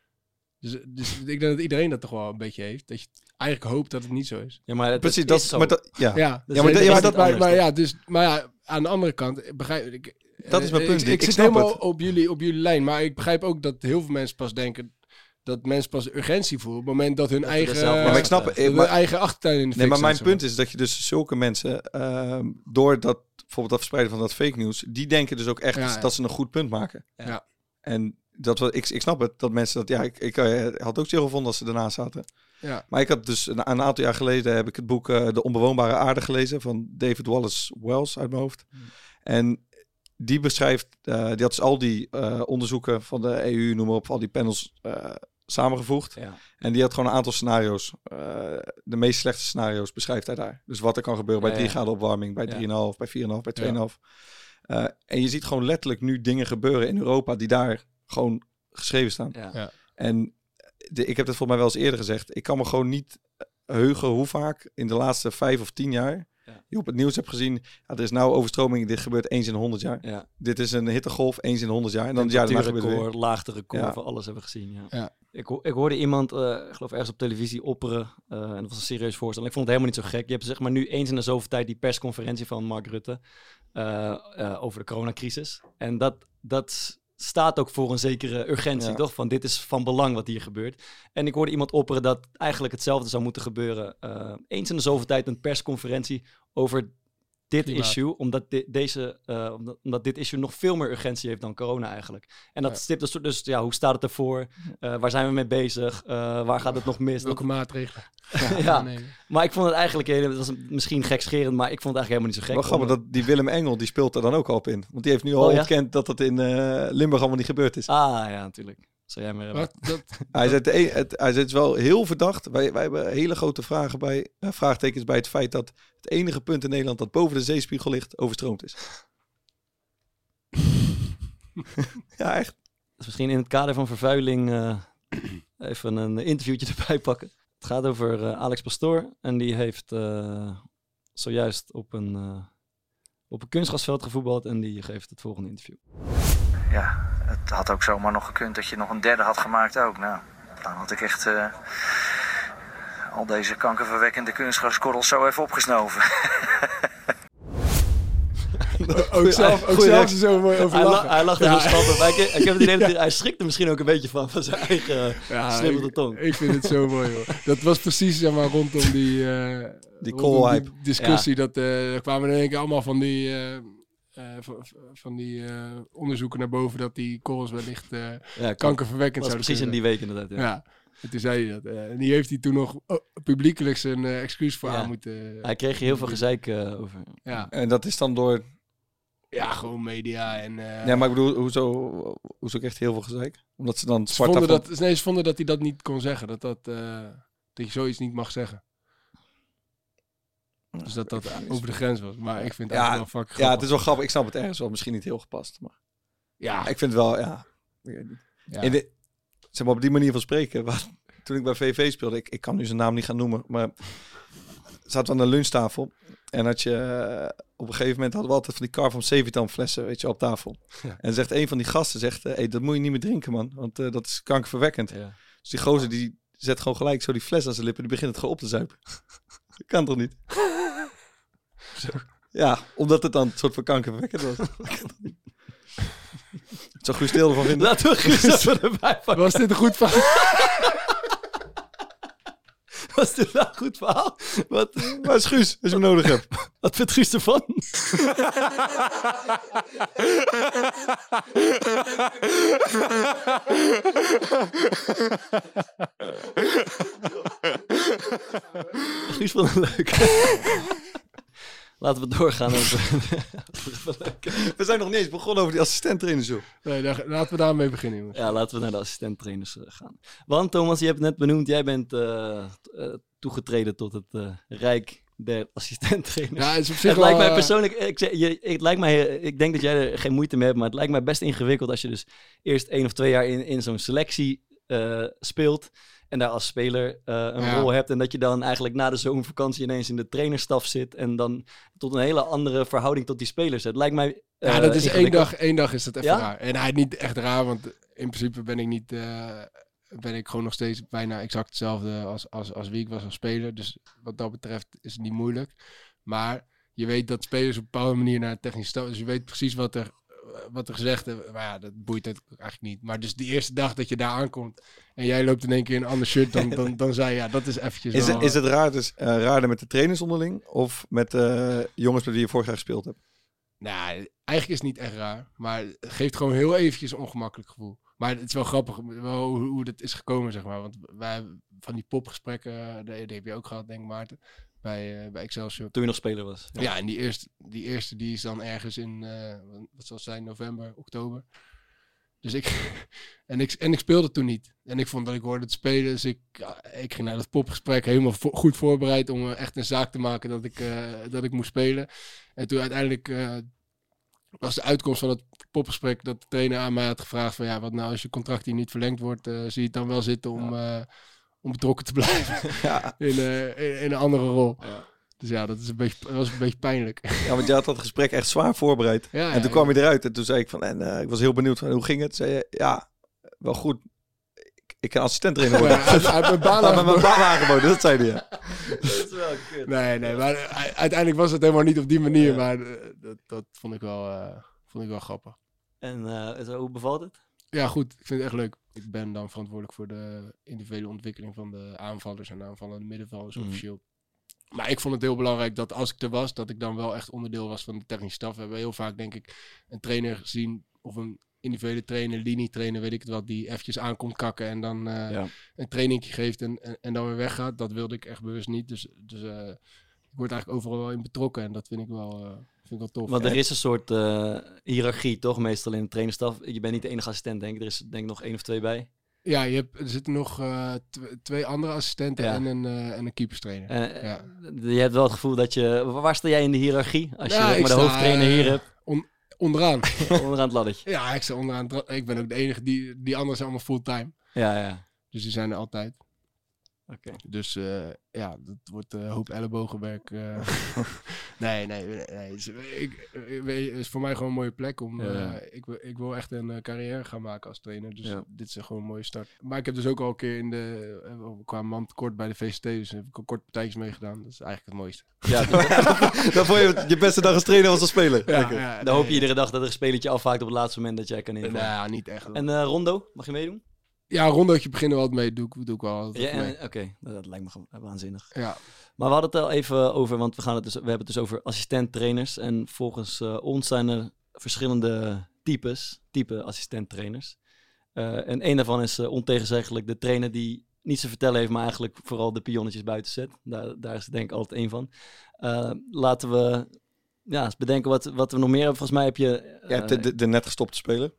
Dus, dus ik denk dat iedereen dat toch wel een beetje heeft, dat je eigenlijk hoopt dat het niet zo is. Ja, maar het, Precies, het dat is is... zo. Maar dat, ja. Ja, Dus Ja, maar het dat- is ja, maar niet dat- maar, anders, maar toch? ja, dus, maar ja, aan de andere kant begrijp ik. Dat is mijn eh, punt, Ik, ik- ik, ik zit snap helemaal het. op jullie, op jullie lijn, maar ik begrijp ook dat heel veel mensen pas denken dat mensen pas urgentie voelen op het moment dat hun Dat ze er eigen, zelf Ja, maar ik snap... dat ik- hun maar- eigen achtertuin in de Nee, fik maar mijn staat, punt is dat je dus zulke mensen, ehm, door dat, bijvoorbeeld dat verspreiden van dat fake news, die denken dus ook echt Ja, dat- ja. dat ze een goed punt maken. Ja. En dat wat ik, ik snap het, dat mensen dat, ja, ik, ik eh, had ook chill gevonden als ze ernaast zaten. Ja. Maar ik had dus een, een aantal jaar geleden heb ik het boek uh, De Onbewoonbare Aarde gelezen van David Wallace Wells uit mijn hoofd. Hmm. En die beschrijft, uh, die had dus al die uh, onderzoeken van de E U, noem maar op, al die panels uh, samengevoegd. Ja. En die had gewoon een aantal scenario's. Uh, de meest slechte scenario's beschrijft hij daar. Dus wat er kan gebeuren bij Ja, drie ja. graden opwarming, bij Ja. drie komma vijf, bij vier komma vijf, bij twee Ja. komma vijf. Uh, en je ziet gewoon letterlijk nu dingen gebeuren in Europa die daar gewoon geschreven staan. Ja. Ja. En de, ik heb het volgens mij wel eens eerder gezegd. Ik kan me gewoon niet heugen hoe vaak in de laatste vijf of tien jaar Ja. je op het nieuws hebt gezien. Ja, er is nou overstroming, dit gebeurt eens in de honderd jaar. Ja. Dit is een hittegolf, eens in de honderd jaar. En dan het jaar daarna gebeurt het weer. Temperatuurrecord, laagterecord, Ja. voor alles hebben we gezien. Ja. Ja. Ik, ho- ik hoorde iemand, uh, ik geloof ergens op televisie, opperen. Uh, en dat was een serieus voorstel. Ik vond het helemaal niet zo gek. Je hebt zeg maar nu eens in de zoveel tijd die persconferentie van Mark Rutte uh, uh, over de coronacrisis. En dat, dat staat ook voor een zekere urgentie, Ja. toch? Van dit is van belang wat hier gebeurt. En ik hoorde iemand opperen dat eigenlijk hetzelfde zou moeten gebeuren. Uh, eens in de zoveel tijd een persconferentie over dit Klimaat. issue, omdat, di- deze, uh, omdat, omdat dit issue nog veel meer urgentie heeft dan corona eigenlijk. En dat Ja. stipt dus, dus ja, hoe staat het ervoor? Uh, waar zijn we mee bezig? Uh, waar gaat het nog mis? Welke Dat- maatregelen? ja, Nee. maar ik vond het eigenlijk, heel- dat was misschien gekscherend, maar ik vond het eigenlijk helemaal niet zo gek. Wel grappig dat die Willem Engel, die speelt er dan ook al op in. Want die heeft nu al Oh, ja? ontkend dat het in uh, Limburg allemaal niet gebeurd is. Ah, ja, natuurlijk. Zou jij maar hebben. Wat? Dat, Hij zegt, het, het, hij zegt wel heel verdacht. Wij, wij hebben hele grote vragen bij, uh, vraagtekens bij het feit dat het enige punt in Nederland dat boven de zeespiegel ligt, overstroomd is. Ja, echt. Dus misschien in het kader van vervuiling uh, even een interviewtje erbij pakken. Het gaat over uh, Alex Pastoor. En die heeft uh, zojuist op een, uh, op een kunstgrasveld gevoetbald. En die geeft het volgende interview. Ja, het had ook zomaar nog gekund dat je nog een derde had gemaakt ook. Nou, dan had ik echt uh, al deze kankerverwekkende kunstgraskorrels zo even opgesnoven. ook zelf, ook Goeie zelf reactie. zo mooi over Hij, la- lachen. hij lacht er Ja. zo schattig. Maar ik, ik heb het idee dat hij, hij schrikt er misschien ook een beetje van. Van zijn eigen Ja, slimmerde ik, tong. ik vind het zo mooi, hoor. Dat was precies, zeg maar, rondom die, uh, Die rondom koolhype. die discussie. Dat uh, er kwamen in één keer allemaal van die, uh, uh, van, van die uh, onderzoeken naar boven dat die korrels wellicht uh, Ja, kankerverwekkend dat was zouden precies in kunnen die week inderdaad. Ja. zijn. Ja. En toen zei hij dat. Uh, en die heeft hij toen nog oh, publiekelijk zijn uh, excuus voor Ja. aan moeten... Uh, Hij kreeg je heel veel gezeik uh, over. Ja. En dat is dan door... Ja, gewoon media en... Uh, Ja, maar ik bedoel, hoezo, hoezo krijgt hij heel veel gezeik? Omdat ze dan ze Sparta... vonden, van- dat, nee, ze vonden dat hij dat niet kon zeggen. Dat, dat, uh, dat je zoiets niet mag zeggen. Dus dat dat over de grens was. Maar ik vind het Ja, eigenlijk wel fucking Ja, grappig. het is wel grappig. Ik snap het ergens wel. Misschien niet heel gepast. Maar Ja, ik vind het wel, ja... ik weet niet. ja. In de, zeg maar op die manier van spreken. Wat, toen ik bij V V speelde, ik, ik kan nu zijn naam niet gaan noemen, maar zaten we aan de lunchtafel en had je uh, op een gegeven moment hadden we altijd van die Car van Sevitan flessen, weet je, op tafel. Ja. En zegt een van die gasten zegt, hé, hey, dat moet je niet meer drinken, man, want uh, dat is kankerverwekkend. Ja. Dus die gozer die zet gewoon gelijk zo die fles aan zijn lippen, die begint het gewoon op te zuipen. Dat kan toch niet? Ja, omdat het dan een soort van kankerverwekkend was. Dat kan toch niet? Zo Guus Til ervan vinden. Laten we Guus even erbij pakken. Was dit een goed verhaal? Was dit nou een goed verhaal? Wat, Waar is Guus, als je hem nodig hebt? wat vindt Guus ervan? Guus vond het leuk. Laten we doorgaan. Over... We zijn nog niet eens begonnen over die assistenttrainer zo. Nee, daar, laten we daarmee beginnen, jongens. Ja, laten we naar de assistenttrainers uh, gaan. Want Thomas, je hebt het net benoemd, jij bent uh, uh, toegetreden tot het uh, rijk der assistenttrainers. Ja, het is op zich Het lijkt mij wel, uh, persoonlijk, ik, zeg, je, het lijkt mij, ik denk dat jij er geen moeite mee hebt, maar het lijkt mij best ingewikkeld als je dus eerst één of twee jaar in, in zo'n selectie uh, speelt en daar als speler uh, een Ja. rol hebt en dat je dan eigenlijk na de zomervakantie ineens in de trainerstaf zit en dan tot een hele andere verhouding tot die spelers hebt. Lijkt mij uh, Ja, dat is één ingewikkeld. dag, één dag is dat even Ja? raar. En hij niet echt raar, want in principe ben ik niet, uh, ben ik gewoon nog steeds bijna exact hetzelfde als, als, als wie ik was als speler. Dus wat dat betreft is het niet moeilijk. Maar je weet dat spelers op een bepaalde manier naar het technische staf, dus je weet precies wat er, wat er gezegd wordt. Maar ja, dat boeit het eigenlijk niet. Maar dus die eerste dag dat je daar aankomt en jij loopt in één keer in een ander shirt, dan, dan, dan zei je, ja, dat is eventjes Is wel, het, is het raar, dus, uh, raarder met de trainers onderling of met uh, jongens met wie je vorig jaar gespeeld hebt? Nou, eigenlijk is het niet echt raar. Maar het geeft gewoon heel eventjes een ongemakkelijk gevoel. Maar het is wel grappig wel hoe, hoe dat is gekomen, zeg maar. Want wij van die popgesprekken, die, die heb je ook gehad, denk ik, Maarten. Bij, uh, bij Excelsior. Toen je nog speler was. Ja, ja en die eerste, die eerste die is dan ergens in, uh, wat zal het zijn, november, oktober. Dus ik, en ik, en ik speelde toen niet. En ik vond dat ik hoorde het spelen, dus ik, ja, ik ging naar dat popgesprek helemaal vo- goed voorbereid om uh, echt een zaak te maken dat ik, uh, dat ik moest spelen. En toen uiteindelijk uh, was de uitkomst van het popgesprek dat de trainer aan mij had gevraagd van ja, wat nou als je contract hier niet verlengd wordt, uh, zie je het dan wel zitten om, uh, om betrokken te blijven Ja. in, uh, in, in een andere rol. Ja. Dus ja, dat, is een beetje, dat was een beetje pijnlijk. Ja, want je had dat gesprek echt zwaar voorbereid. Ja, en ja, toen kwam ja. je eruit en toen zei ik van, en uh, ik was heel benieuwd van, hoe ging het? Zei je, ja, wel goed. Ik, ik kan assistent-trainer worden. Ja, uit, uit mijn baan Ah, met mijn aangeboden. baan aangeboden, dat zei hij. Ja. Dat is wel kut. Nee, nee, maar uh, uiteindelijk was het helemaal niet op die manier. Ja. Maar uh, dat, dat vond ik wel, uh, vond ik wel grappig. En uh, zo, hoe bevalt het? Ja, goed. Ik vind het echt leuk. Ik ben dan verantwoordelijk voor de individuele ontwikkeling van de aanvallers en aanvallende middenvelders Mhm. officieel. Maar ik vond het heel belangrijk dat als ik er was, dat ik dan wel echt onderdeel was van de technische staf. We hebben heel vaak, denk ik, een trainer gezien of een individuele trainer, linietrainer, weet ik het wat, die eventjes aankomt kakken en dan uh, Ja. een trainingje geeft en, en, en dan weer weggaat. Dat wilde ik echt bewust niet. Dus, dus uh, ik word eigenlijk overal wel in betrokken en dat vind ik wel, uh, vind ik wel tof. Want er En- is een soort uh, hiërarchie toch meestal in de trainerstaf. Je bent niet de enige assistent, denk ik. Er is denk ik nog één of twee bij. Ja, je hebt, er zitten nog uh, tw- twee andere assistenten Ja. en een, uh, en een keeperstrainer. Uh, Ja. Je hebt wel het gevoel dat je... Waar sta jij in de hiërarchie? Als je Ja, zeg ik maar, de sta, hoofdtrainer hier uh, hebt, On, onderaan. onderaan het laddertje. Ja, ik sta onderaan. het ra- Ik ben ook de enige, die, die anderen zijn allemaal fulltime. Ja, ja. Dus die zijn er altijd. Oké. Dus uh, ja, dat wordt een uh, hoop ellebogenwerk. Uh. nee, nee, nee. nee. Dus, ik, ik, weet je, het is voor mij gewoon een mooie plek. Om, uh, Ja. ik, wil- ik wil echt een uh, carrière gaan maken als trainer. Dus Ja. dit is gewoon een mooie start. Maar ik heb dus ook al een keer in de, uh, qua man tekort bij de V C T. Dus heb ik al kort partijtjes meegedaan. Dat is eigenlijk het mooiste. Ja, Dan vond je het je beste dag als trainer was als speler. Lekker. ja, dan hoop je iedere dag dat er een spelertje afhaakt op het laatste moment dat jij kan invallen. Nou, niet echt. En uh, Rondo, mag je meedoen? Ja, een rondootje beginnen we altijd mee. Doe ik, doe ik wel altijd Ja, mee. en- Oké, dat, dat lijkt me gewoon waanzinnig. Ja. Maar we hadden het al even over, want we, gaan het dus, we hebben het dus over assistent-trainers. En volgens uh, ons zijn er verschillende types, type assistent-trainers. Uh, en een daarvan is uh, ontegenzeggelijk de trainer die niets te vertellen heeft, maar eigenlijk vooral de pionnetjes buiten zet. Daar, daar is denk ik altijd één van. Uh, laten we ja, eens bedenken wat, wat we nog meer hebben. Volgens mij heb je... Uh, Je hebt de, de, de net gestopte speler.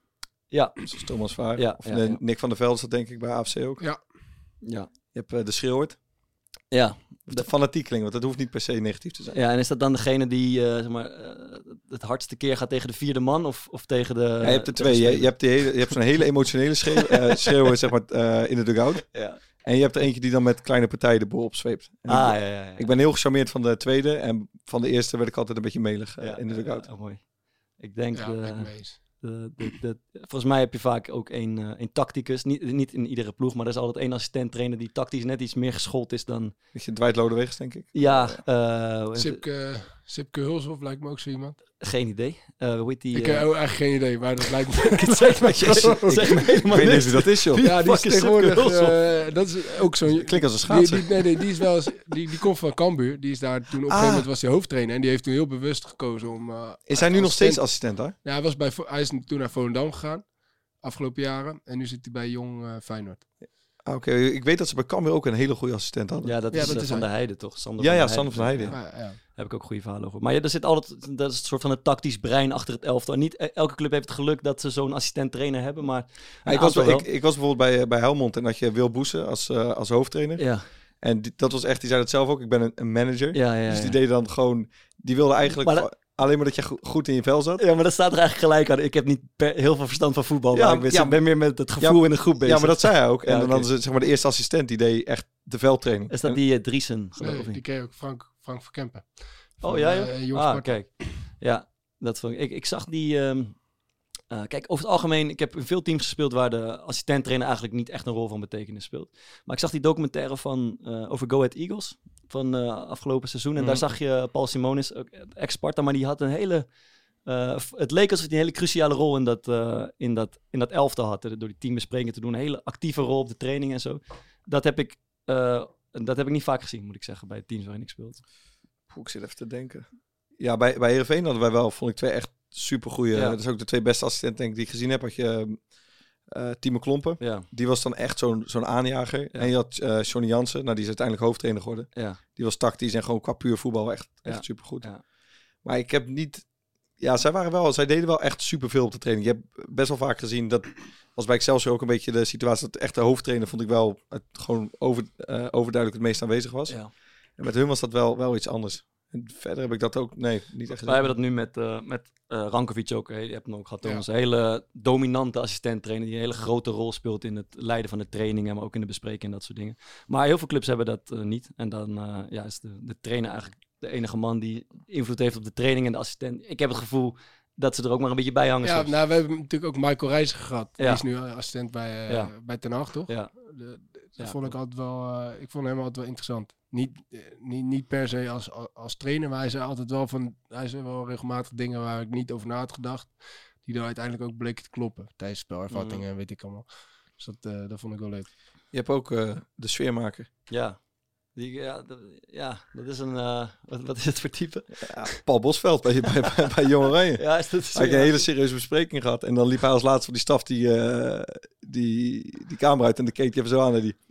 Ja. Zoals Thomas Vaar. Ja, of ja, de, ja. Nick van der Velde zat denk ik bij A F C ook. Ja. Ja. Je hebt uh, de Schreeuwert. Ja. De fanatiekeling, want dat hoeft niet per se negatief te zijn. Ja, en is dat dan degene die uh, zeg maar, uh, het hardste keer gaat tegen de vierde man of, of tegen de... Ja, je hebt er twee. Je, je hebt, de hele, je hebt zo'n hele emotionele schreeuw, uh, schreeuwen zeg maar, uh, in de dugout. Ja. En je hebt er eentje die dan met kleine partijen de boel opzweept. En ah, ik, ja, ja, ja. ik ben heel gecharmeerd van de tweede. En van de eerste werd ik altijd een beetje melig uh, ja, in de dugout. Ja, mooi. Ik denk... Ja, de, ben ik mee eens. de, de, de, volgens mij heb je vaak ook een, uh, een tacticus. Niet, niet in iedere ploeg, maar er is altijd één assistent trainer die tactisch net iets meer geschoold is dan... Weet je, Dwight Lodewegens, denk ik. Ja. Uh, Sipke, Sipke Hulshoff lijkt me ook zo iemand. Geen idee. Uh, hoe heet die? Ik uh... heb ook echt geen idee, maar dat lijkt me... het zeg me, zeg me helemaal Ik weet niet niks. wie dat is, joh. Ja, die is fuck is tegenwoordig... Sipke Uh, dat is ook zo'n... Klinkt als een Die, schaatser. die, nee, nee, die is wel eens, die, die komt van Cambuur. Die is daar toen op een gegeven Ah. moment was hij hoofdtrainer. En die heeft toen heel bewust gekozen om... Uh, Is hij nu nog assistent- steeds assistent, hè? Ja, hij, was bij, Vo- hij is toen naar Volendam gegaan. Afgelopen jaren. En nu zit hij bij Jong uh, Feyenoord. Ah, Oké, okay. Ik weet dat ze bij Cambuur ook een hele goede assistent hadden. Ja, dat Ja, is, dat uh, is Van hij. der Heijden, toch? Sander Ja, van ja, der Sander van der Heijden. Heijden. Ja, ja. Heb ik ook goede verhalen over. Maar ja, er zit altijd, dat is een soort van een tactisch brein achter het elftal. Niet elke club heeft het geluk dat ze zo'n assistent-trainer hebben, maar... Ja, ik, was, ik, ik was bijvoorbeeld bij, bij Helmond en had je Wil Boesen als, uh, als hoofdtrainer. Ja. En die, dat was echt, die zei dat zelf ook, ik ben een, een manager. Ja, ja, ja. Dus die deed dan gewoon, die wilde eigenlijk Maar dat- alleen maar dat je go- goed in je vel zat. Ja, maar dat staat er eigenlijk gelijk aan. Ik heb niet per, heel veel verstand van voetbal, Ja, maar ik ben, ja, ik ben meer met het gevoel ja, in de groep bezig. Ja, maar dat zei hij ook. En Ja, dan oké. hadden ze, zeg maar, de eerste assistent, die deed echt de veldtraining. Is dat En- die uh, Driesen, geloof Nee, ik? die niet? ken je ook, Frank, Frank Verkempen. Oh Van, ja, uh, joh? Jong Ah, Sparta. kijk. Ja, dat vond ik. Ik, ik zag die... ehm, uh, kijk, over het algemeen, ik heb in veel teams gespeeld waar de assistent-trainer eigenlijk niet echt een rol van betekenis speelt. Maar ik zag die documentaire van, uh, over Go Ahead Eagles van uh, afgelopen seizoen. En Mhm. daar zag je Paul Simonis, ook ex-Sparta, maar die had een hele... Uh, f- het leek alsof hij een hele cruciale rol in dat, uh, in dat, in dat elftal had. Door die teambesprekingen te doen. Een hele actieve rol op de training en zo. Dat heb ik, uh, dat heb ik niet vaak gezien, moet ik zeggen, bij de teams waarin ik speelde. Poeh, ik zit even te denken. Ja, bij, bij Heerenveen hadden wij wel, vond ik, twee echt supergoeie. Ja. Dat is ook de twee beste assistenten denk ik, die ik gezien heb. Had je uh, Timo Klompen. Ja, Die was dan echt zo'n zo'n aanjager. Ja. En je had uh, Johnny Jansen. Nou, die is uiteindelijk hoofdtrainer geworden. ja. Die was tactisch en gewoon qua puur voetbal echt, echt Ja. supergoed. Ja. Maar ik heb niet... Ja, zij waren wel... Zij deden wel echt superveel op de training. Je hebt best wel vaak gezien dat... Was bij Excelsior ook een beetje de situatie dat de echte hoofdtrainer vond ik wel het gewoon over, uh, overduidelijk het meest aanwezig was. ja. En met hun was dat wel, wel iets anders. En verder heb ik dat ook... Nee, niet echt gezien. Wij hebben dat nu met, uh, met uh, Rankovic ook. Hey, je hebt hem ook gehad, Thomas. Ja. Een hele dominante assistent-trainer die een hele grote rol speelt in het leiden van de trainingen, maar ook in de bespreking en dat soort dingen. Maar heel veel clubs hebben dat uh, niet. En dan uh, ja, is de, de trainer eigenlijk de enige man die invloed heeft op de training en de assistent. Ik heb het gevoel dat ze er ook maar een beetje bij hangen. Ja, soms. nou, we hebben natuurlijk ook Michael Reiziger gehad. Die Ja. is nu uh, assistent bij, uh, Ja. bij Ten Hag, toch? Ja. De, de- dat Ja, vond ik klopt. altijd wel... Uh, ik vond hem altijd wel interessant. Niet, uh, niet, niet per se als, als, als trainer, maar hij zei altijd wel van... Hij zei wel regelmatig dingen waar ik niet over na had gedacht. Die dan uiteindelijk ook bleken te kloppen. Tijdens spelervattingen Mhm. en weet ik allemaal. Dus dat, uh, dat vond ik wel leuk. Je hebt ook uh, de sfeermaker. Ja. Die, ja, dat, ja, dat is een... Uh, wat, wat is het voor type? Ja, Paul Bosveld bij, bij, bij, bij Jong Oranje. Ja, is dat Hij had een hele serieuze bespreking gehad. En dan liep hij als laatste van die staf die, uh, die, die kamer uit. En de keek je even zo aan. En die...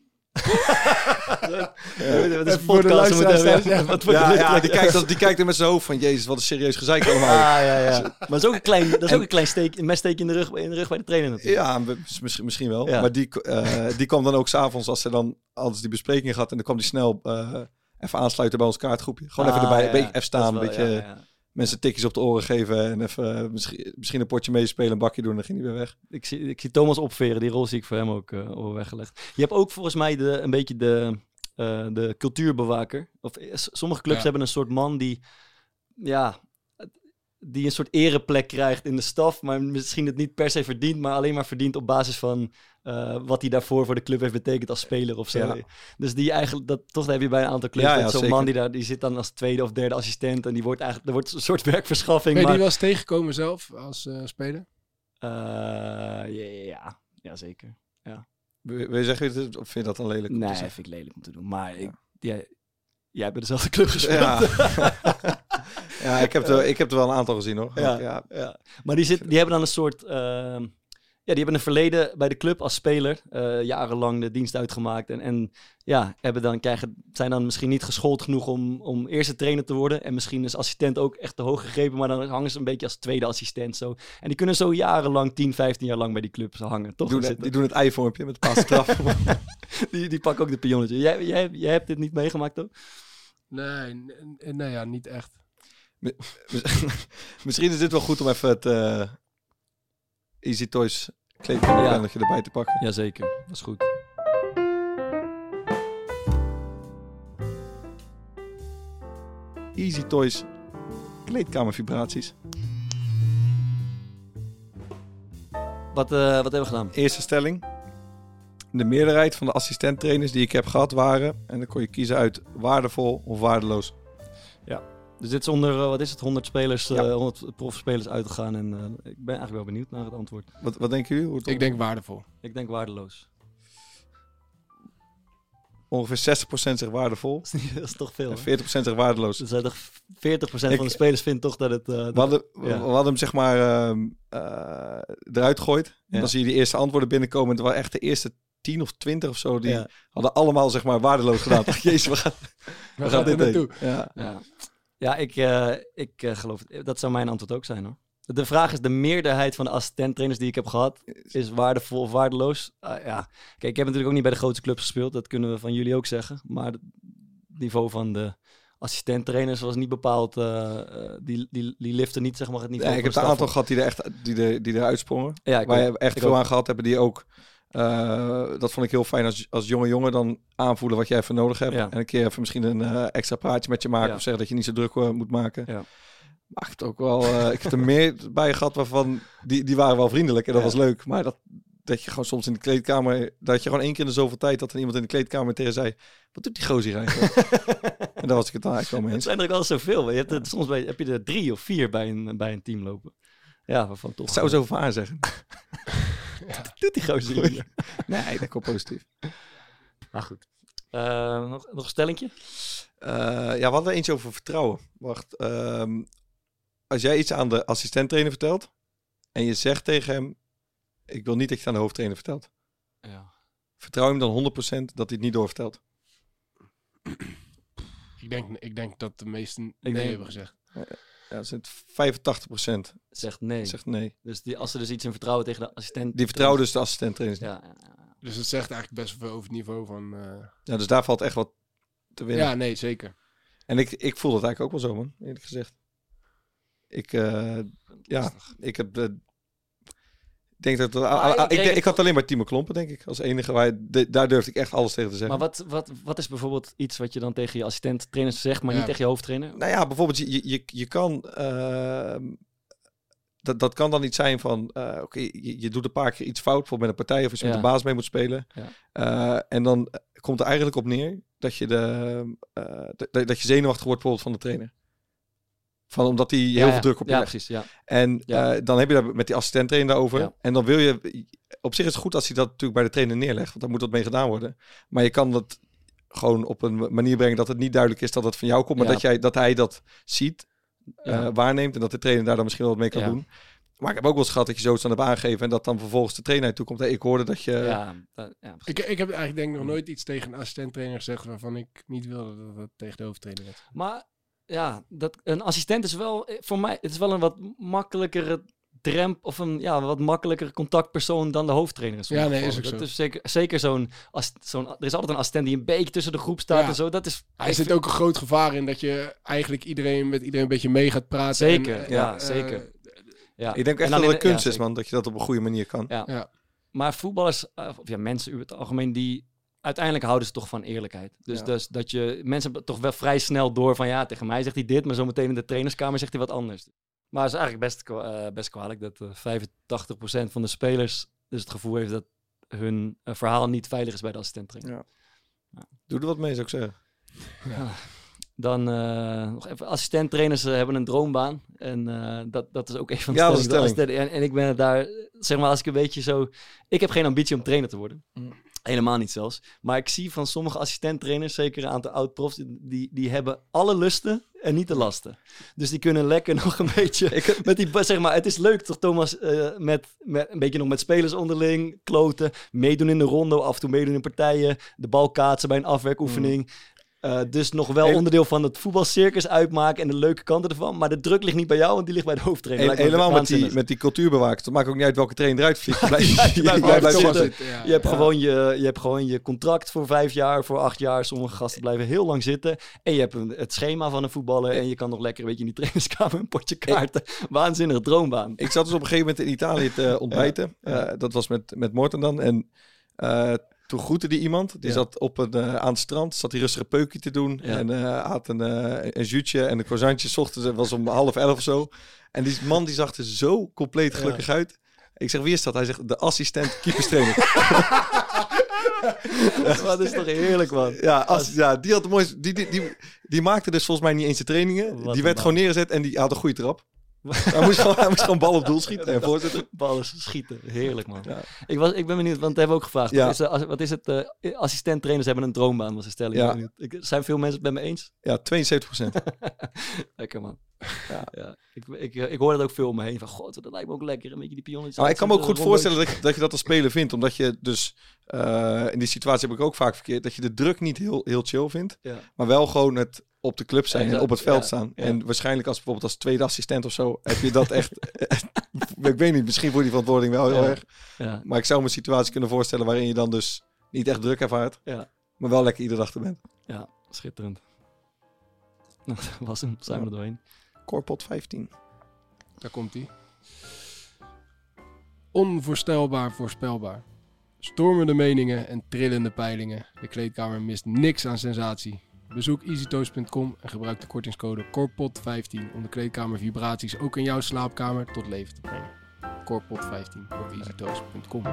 Ja. Wat is Even voor de podcast? We moeten luisteraars even- thuis, ja. wat voor Ja, de- ja die, kijkt, dat- die kijkt er met zijn hoofd van... Jezus, wat een serieus gezeik allemaal. Ah, ja, ja. Maar dat is ook een klein, dat is ook een klein steek, een messteek in de rug, in de rug bij de trainer natuurlijk. Ja, we- misschien, misschien wel. Ja. Maar die, uh, die kwam dan ook s'avonds als ze dan alles die bespreking had. En dan kwam die snel uh, even aansluiten bij ons kaartgroepje. Gewoon even Ah, erbij, ja. een beetje even staan. Dat Een is wel- beetje ja, ja. mensen tikjes op de oren geven. En even uh, misschien, misschien een potje meespelen, een bakje doen. En dan ging hij weer weg. Ik zie, ik zie Thomas opveren, die rol zie ik voor hem ook uh, weggelegd. Je hebt ook volgens mij de, een beetje de, uh, de cultuurbewaker. Of, uh, s- sommige clubs Ja. hebben een soort man die, ja, die een soort ereplek krijgt in de staf, maar misschien het niet per se verdient, maar alleen maar verdient op basis van uh, wat hij daarvoor voor de club heeft betekend als speler of zo. Ja. Dus die eigenlijk, dat, toch heb je bij een aantal clubs, Ja, ja, dat zo'n zeker. man die daar, die zit dan als tweede of derde assistent en die wordt eigenlijk, er wordt een soort werkverschaffing. Ben je maar, die wel eens tegengekomen zelf als uh, speler? Uh, ja, ja, ja, zeker. Wil wil je zeggen, dit is- of vind je dat dan lelijk? om te Nee, zeggen? vind ik lelijk om te doen. Maar Ja. ik, jij, jij hebt bij dezelfde club gespeeld. Ja, ja ik, heb er, ik heb er wel een aantal gezien hoor. Ja. ja. Ja. Maar die, zit, die hebben dan een soort... ehm, Ja, die hebben een verleden bij de club als speler. Uh, jarenlang de dienst uitgemaakt. En, en ja, hebben dan, krijgen, zijn dan misschien niet geschoold genoeg om, om eerste trainer te worden. En misschien is assistent ook echt te hoog gegrepen. Maar dan hangen ze een beetje als tweede assistent. Zo. En die kunnen zo jarenlang, tien, vijftien jaar lang bij die club hangen. Toch? Die doen, het, die doen het ei-vormpje met de paas traf. die, die pakken ook de pionnetje. Jij, jij, jij hebt dit niet meegemaakt, toch? Nee, nee, nee ja, niet echt. Misschien is dit wel goed om even het uh, Easy Toys kleedkamerpennetje ja. erbij te pakken. Jazeker, dat is goed. Easy Toys kleedkamervibraties. Wat, uh, wat hebben we gedaan? Eerste stelling. De meerderheid van de assistenttrainers die ik heb gehad waren, en dan kon je kiezen uit waardevol of waardeloos. Ja. Dus dit is onder, uh, wat is het, honderd spelers, uh, ja. honderd profspelers uitgegaan. En uh, ik ben eigenlijk wel benieuwd naar het antwoord. Wat, wat denken jullie? Hoe het ik denk waardevol. Ik denk waardeloos. Ongeveer zestig procent zegt waardevol. Dat is toch veel, en veertig procent zegt waardeloos. Dus toch veertig procent ik, van de spelers vindt toch dat het... Uh, we, hadden, ja. we hadden hem zeg maar uh, uh, eruit gegooid. Ja. Dan zie je die eerste antwoorden binnenkomen. En het waren echt de eerste tien of twintig of zo. Die ja. hadden allemaal zeg maar waardeloos gedaan. Jezus, we gaan, we gaan dit naartoe. Ja. Ja. Ja, ik, uh, ik uh, geloof het. Dat zou mijn antwoord ook zijn, hoor. De vraag is, de meerderheid van de assistenttrainers die ik heb gehad, is waardevol of waardeloos? Uh, ja, kijk, ik heb natuurlijk ook niet bij de grootste clubs gespeeld. Dat kunnen we van jullie ook zeggen. Maar het niveau van de assistenttrainers was niet bepaald. Uh, uh, die, die, die liften niet, zeg maar, het niveau. Ja, ik heb een aantal gehad die er echt die er, die er uitsprongen. Ja, waar ook. je echt ik veel ook. aan gehad hebben die ook... Uh, dat vond ik heel fijn als, als jonge jongen dan aanvoelen wat jij even nodig hebt. Ja. En een keer even misschien een uh, extra praatje met je maken. Ja. Of zeggen dat je niet zo druk uh, moet maken. Ja. Maar ik heb ook wel, uh, ik heb er meer bij gehad waarvan, die, die waren wel vriendelijk en dat ja. was leuk. Maar dat, dat je gewoon soms in de kleedkamer, dat je gewoon één keer in de zoveel tijd, dat er iemand in de kleedkamer tegen zei, wat doet die gozer hier eigenlijk? En daar was ik het dan eigenlijk wel mee eens. Het zijn er ook wel zoveel. Je hebt het, soms bij, heb je er drie of vier bij een, bij een team lopen. Ja, waarvan toch. Ik zou zo vaar zeggen. Ja. Doet die gozer hier? Nee, dat komt positief. Maar goed. Uh, nog, nog een stellingje? Uh, ja, we hadden eentje over vertrouwen. Wacht. Um, als jij iets aan de assistenttrainer vertelt en je zegt tegen hem, ik wil niet dat je het aan de hoofdtrainer vertelt. Ja. Vertrouw hem dan honderd procent dat hij het niet doorvertelt? Ik denk, ik denk dat de meesten nee denk, hebben gezegd. Ja, het zit vijfentachtig procent zegt nee. Zegt nee. Dus die, als ze dus iets in vertrouwen tegen de assistent... Die vertrouwen dus de assistenttrainers. Ja, ja, ja. Dus het zegt eigenlijk best veel over het niveau van... Uh... Ja, dus daar valt echt wat te winnen. Ja, nee, zeker. En ik, ik voel dat eigenlijk ook wel zo, man. Eerlijk gezegd. Ik, uh, ja, ik heb... Uh, denk dat, uh, uh, uh, ik, ik, ik had alleen maar Timo Klompen, denk ik. Als enige. Waar, de, daar durfde ik echt alles tegen te zeggen. Maar wat, wat, wat is bijvoorbeeld iets wat je dan tegen je assistent-trainers zegt, maar ja. niet tegen je hoofdtrainer? Nou ja, bijvoorbeeld je, je, je kan... Uh, dat, dat kan dan niet zijn van... Uh, Oké, okay, je, je doet een paar keer iets fout. Bijvoorbeeld met een partij of als je ja. met de baas mee moet spelen. Ja. Uh, en dan komt er eigenlijk op neer dat je, de, uh, dat, dat je zenuwachtig wordt bijvoorbeeld van de trainer. Van, omdat hij heel ja, veel ja. druk op je ja, legt. Precies, ja. En ja. Uh, dan heb je daar met die assistent-trainer over. Ja. En dan wil je... Op zich is het goed als hij dat natuurlijk bij de trainer neerlegt. Want daar moet wat mee gedaan worden. Maar je kan dat gewoon op een manier brengen dat het niet duidelijk is dat het van jou komt. Maar ja. dat, jij, dat hij dat ziet, ja. uh, waarneemt. En dat de trainer daar dan misschien wel wat mee kan ja. doen. Maar ik heb ook wel eens gehad dat je zoiets dan hebt aangegeven. En dat dan vervolgens de trainer naartoe komt. Hey, ik hoorde dat je... Ja, uh, ja, ik, ik heb eigenlijk denk ik nog nooit iets tegen een assistent-trainer gezegd waarvan ik niet wilde dat het tegen de hoofdtrainer werd. Maar ja, dat, een assistent is wel voor mij, het is wel een wat makkelijkere drempel of een ja, wat makkelijker contactpersoon dan de hoofdtrainer is. Ja, nee, is ook dat zo. is zeker, zeker zo'n, zo'n, er is altijd een assistent die een beetje tussen de groep staat ja. en zo. Dat is. Hij zit vind... ook een groot gevaar in dat je eigenlijk iedereen met iedereen een beetje mee gaat praten. Zeker, en, ja, uh, zeker. Ja. Ik denk echt dat het kunst ja, is, man, dat je dat op een goede manier kan. Ja. Ja. Maar voetballers, of ja, mensen in het algemeen, die uiteindelijk houden ze toch van eerlijkheid. Dus, ja. dus dat je mensen hebben toch wel vrij snel door van ja, tegen mij zegt hij dit, maar zometeen in de trainerskamer zegt hij wat anders. Maar het is eigenlijk best, uh, best kwalijk dat uh, vijfentachtig procent van de spelers dus het gevoel heeft dat hun uh, verhaal niet veilig is bij de assistent-trainer. Ja. Ja. Doe er wat mee, zou ik zeggen. Ja. Dan uh, nog even, assistent-trainers uh, hebben een droombaan. En uh, dat, dat is ook een van de ja, stellingen. En, en ik ben daar, zeg maar, als ik een beetje zo... Ik heb geen ambitie om trainer te worden. Mm. Helemaal niet zelfs. Maar ik zie van sommige assistenttrainers, zeker een aantal oud-profs, die, die hebben alle lusten en niet de lasten. Dus die kunnen lekker nog een beetje... Ik, met die, zeg maar, het is leuk toch, Thomas, uh, met, met een beetje nog met spelers onderling, kloten, meedoen in de ronde, af en toe meedoen in partijen, de bal kaatsen bij een afwerkoefening. Mm. Uh, dus nog wel onderdeel van het voetbalcircus uitmaken en de leuke kanten ervan. Maar de druk ligt niet bij jou, want die ligt bij de hoofdtrainer. He- helemaal met die, met die cultuurbewakers. Het maakt ook niet uit welke trainer eruit vliegt. Ja, je blijft blijf zitten. zitten. Ja, je, hebt ja. gewoon je, je hebt gewoon je contract voor vijf jaar, voor acht jaar. Sommige gasten blijven heel lang zitten. En je hebt een, het schema van een voetballer. En je kan nog lekker een beetje in die trainingskamer een potje kaarten. Ik, Waanzinnige droombaan. Ik zat dus op een gegeven moment in Italië te ontbijten. Ja. Ja. Uh, dat was met, met Morten dan. En... Uh, Toen groette die iemand. Die ja. zat op een, uh, aan het strand. Zat hij rustig een peukje te doen. Ja. En uh, had een, uh, een jutje en een croissantje. 's Ochtends was om half elf of zo. En die man die zag er zo compleet gelukkig ja. uit. Ik zeg, wie is dat? Hij zegt, de assistent keeperstrainer. Dat is toch heerlijk, man. Ja, als, ja die, had de mooiste, die, die, die, die maakte dus volgens mij niet eens de trainingen. Wat die werd man. gewoon neergezet en die had een goede trap. hij, moest gewoon, hij moest gewoon bal op doel schieten en voorzetten. Ballen schieten, heerlijk man. Ja. Ik, was, ik ben benieuwd, want dat hebben we ook gevraagd. Ja. Wat is, uh, wat is het? Uh, assistent-trainers hebben een droombaan, was de stelling. Ja. Ik, zijn veel mensen het met me eens? Ja, tweeënzeventig procent. Lekker man. Ja. Ja. Ik, ik, ik hoor dat ook veel om me heen. Van, god, dat lijkt me ook lekker. Een beetje die pionnetjes. Nou, ik kan me ook goed voorstellen dat je, dat je dat als speler vindt. Omdat je dus, uh, in die situatie heb ik ook vaak verkeerd, dat je de druk niet heel, heel chill vindt. Ja. Maar wel gewoon het op de club zijn ja, en op het veld ja, staan. Ja. En waarschijnlijk als bijvoorbeeld als tweede assistent of zo, heb je dat echt... ik weet niet, misschien voor die verantwoording wel heel ja. erg. Ja. Maar ik zou me een situatie kunnen voorstellen waarin je dan dus niet echt druk ervaart. Ja. Maar wel lekker iedere dag er bent. Ja, schitterend. Nou, dat was hem. Zijn we er doorheen. Corpot vijftien. Daar komt hij. Onvoorstelbaar voorspelbaar. Stormende meningen en trillende peilingen. De kleedkamer mist niks aan sensatie. Bezoek easytoast punt com en gebruik de kortingscode Corpot vijftien om de kleedkamer vibraties ook in jouw slaapkamer tot leven te brengen. Corpot vijftien op easytoast punt com.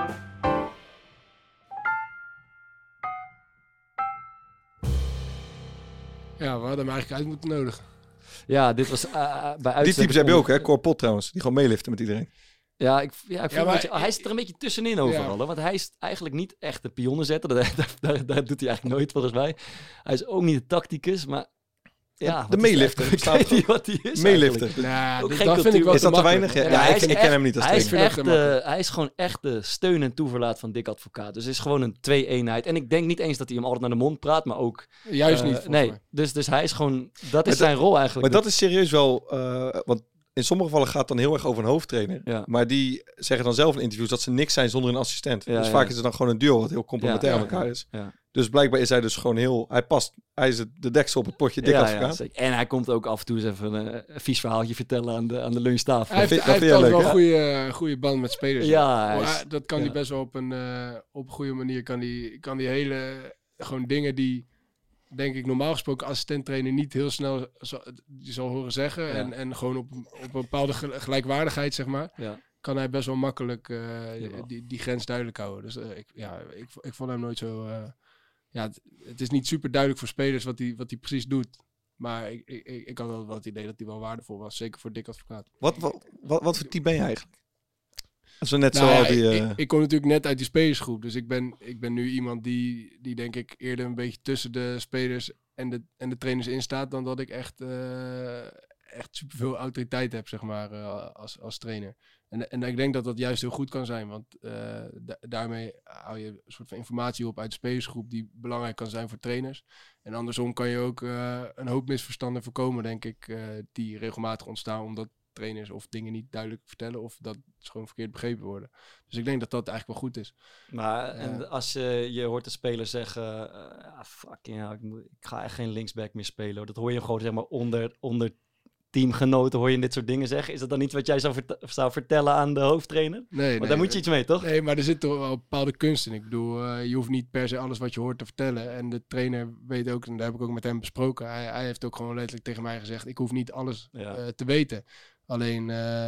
Ja, we hadden hem eigenlijk uit moeten nodigen. Ja, dit was uh, bij uitstek... Die types heb je ook, hè? Corpot trouwens. Die gewoon meeliften met iedereen. Ja, ik, ja, ik ja, maar, beetje, hij zit er een beetje tussenin overal. Ja. Want hij is eigenlijk niet echt de pionenzetter. Dat, daar, daar, daar doet hij eigenlijk nooit, volgens mij. Hij is ook niet de tacticus, maar... Ja, de meelifter. Ik weet niet wat hij is. Meelifter. Nou, dat vind ik wel is dat te weinig? Ja, ja, ja, hij ik, ik ken hem niet als hij is, echt de, de, hij is gewoon echt de steun en toeverlaat van Dick Advocaat. Dus het is gewoon een twee-eenheid. En ik denk niet eens dat hij hem altijd naar de mond praat, maar ook... Juist uh, niet, Nee, dus, dus hij is gewoon... Dat is maar zijn dat, rol eigenlijk. Maar dat is serieus wel... Uh, want in sommige gevallen gaat het dan heel erg over een hoofdtrainer. Ja. Maar die zeggen dan zelf in interviews dat ze niks zijn zonder een assistent. Ja, dus ja. vaak is het dan gewoon een duo wat heel complementair aan ja, elkaar is. Ja. Dus blijkbaar is hij dus gewoon heel... Hij past... Hij is de deksel op het potje Dick ja, Advocaat. Ja, en hij komt ook af en toe eens even een, een vies verhaaltje vertellen aan de, aan de lunchtafel. Hij heeft, hij heeft leuk, wel een goede, goede band met spelers. Ja, hij is, dat kan ja. hij best wel op een, uh, op een goede manier. Kan die, kan die hele... Gewoon dingen die... denk ik normaal gesproken assistent-trainer niet heel snel zal, zal horen zeggen. Ja. En, en gewoon op, op een bepaalde gelijkwaardigheid, zeg maar, ja. kan hij best wel makkelijk uh, die, die grens duidelijk houden. Dus uh, ik, ja, ik, ik vond hem nooit zo... Uh, ja, het, het is niet super duidelijk voor spelers wat hij wat hij precies doet. Maar ik, ik, ik had wel het idee dat hij wel waardevol was. Zeker voor Dick Advocaat. Wat, wat, wat, wat voor type ben je eigenlijk? Als we net nou, zo ja, al die, uh... ik, ik, ik kom natuurlijk net uit die spelersgroep. Dus ik ben, ik ben nu iemand die, die denk ik eerder een beetje tussen de spelers en de, en de trainers in staat. Dan dat ik echt, uh, echt superveel autoriteit heb, zeg maar, uh, als, als trainer. En, en ik denk dat dat juist heel goed kan zijn. Want uh, da- daarmee hou je een soort van informatie op uit de spelersgroep die belangrijk kan zijn voor trainers. En andersom kan je ook uh, een hoop misverstanden voorkomen, denk ik, uh, die regelmatig ontstaan omdat trainers of dingen niet duidelijk vertellen of dat ze gewoon verkeerd begrepen worden. Dus ik denk dat dat eigenlijk wel goed is. Maar uh, en als uh, je hoort de spelers zeggen, uh, fucking hell, ik, moet, ik ga echt geen linksback meer spelen. Dat hoor je gewoon zeg maar onder, onder teamgenoten hoor je dit soort dingen zeggen. Is dat dan niet wat jij zou, vert- zou vertellen aan de hoofdtrainer? Nee, Want nee, daar moet je iets mee, toch? Nee, maar er zit toch wel een bepaalde kunst in. Ik bedoel, uh, je hoeft niet per se alles wat je hoort te vertellen. En de trainer weet ook, en daar heb ik ook met hem besproken, hij, hij heeft ook gewoon letterlijk tegen mij gezegd, ik hoef niet alles ja. uh, te weten. Alleen, uh,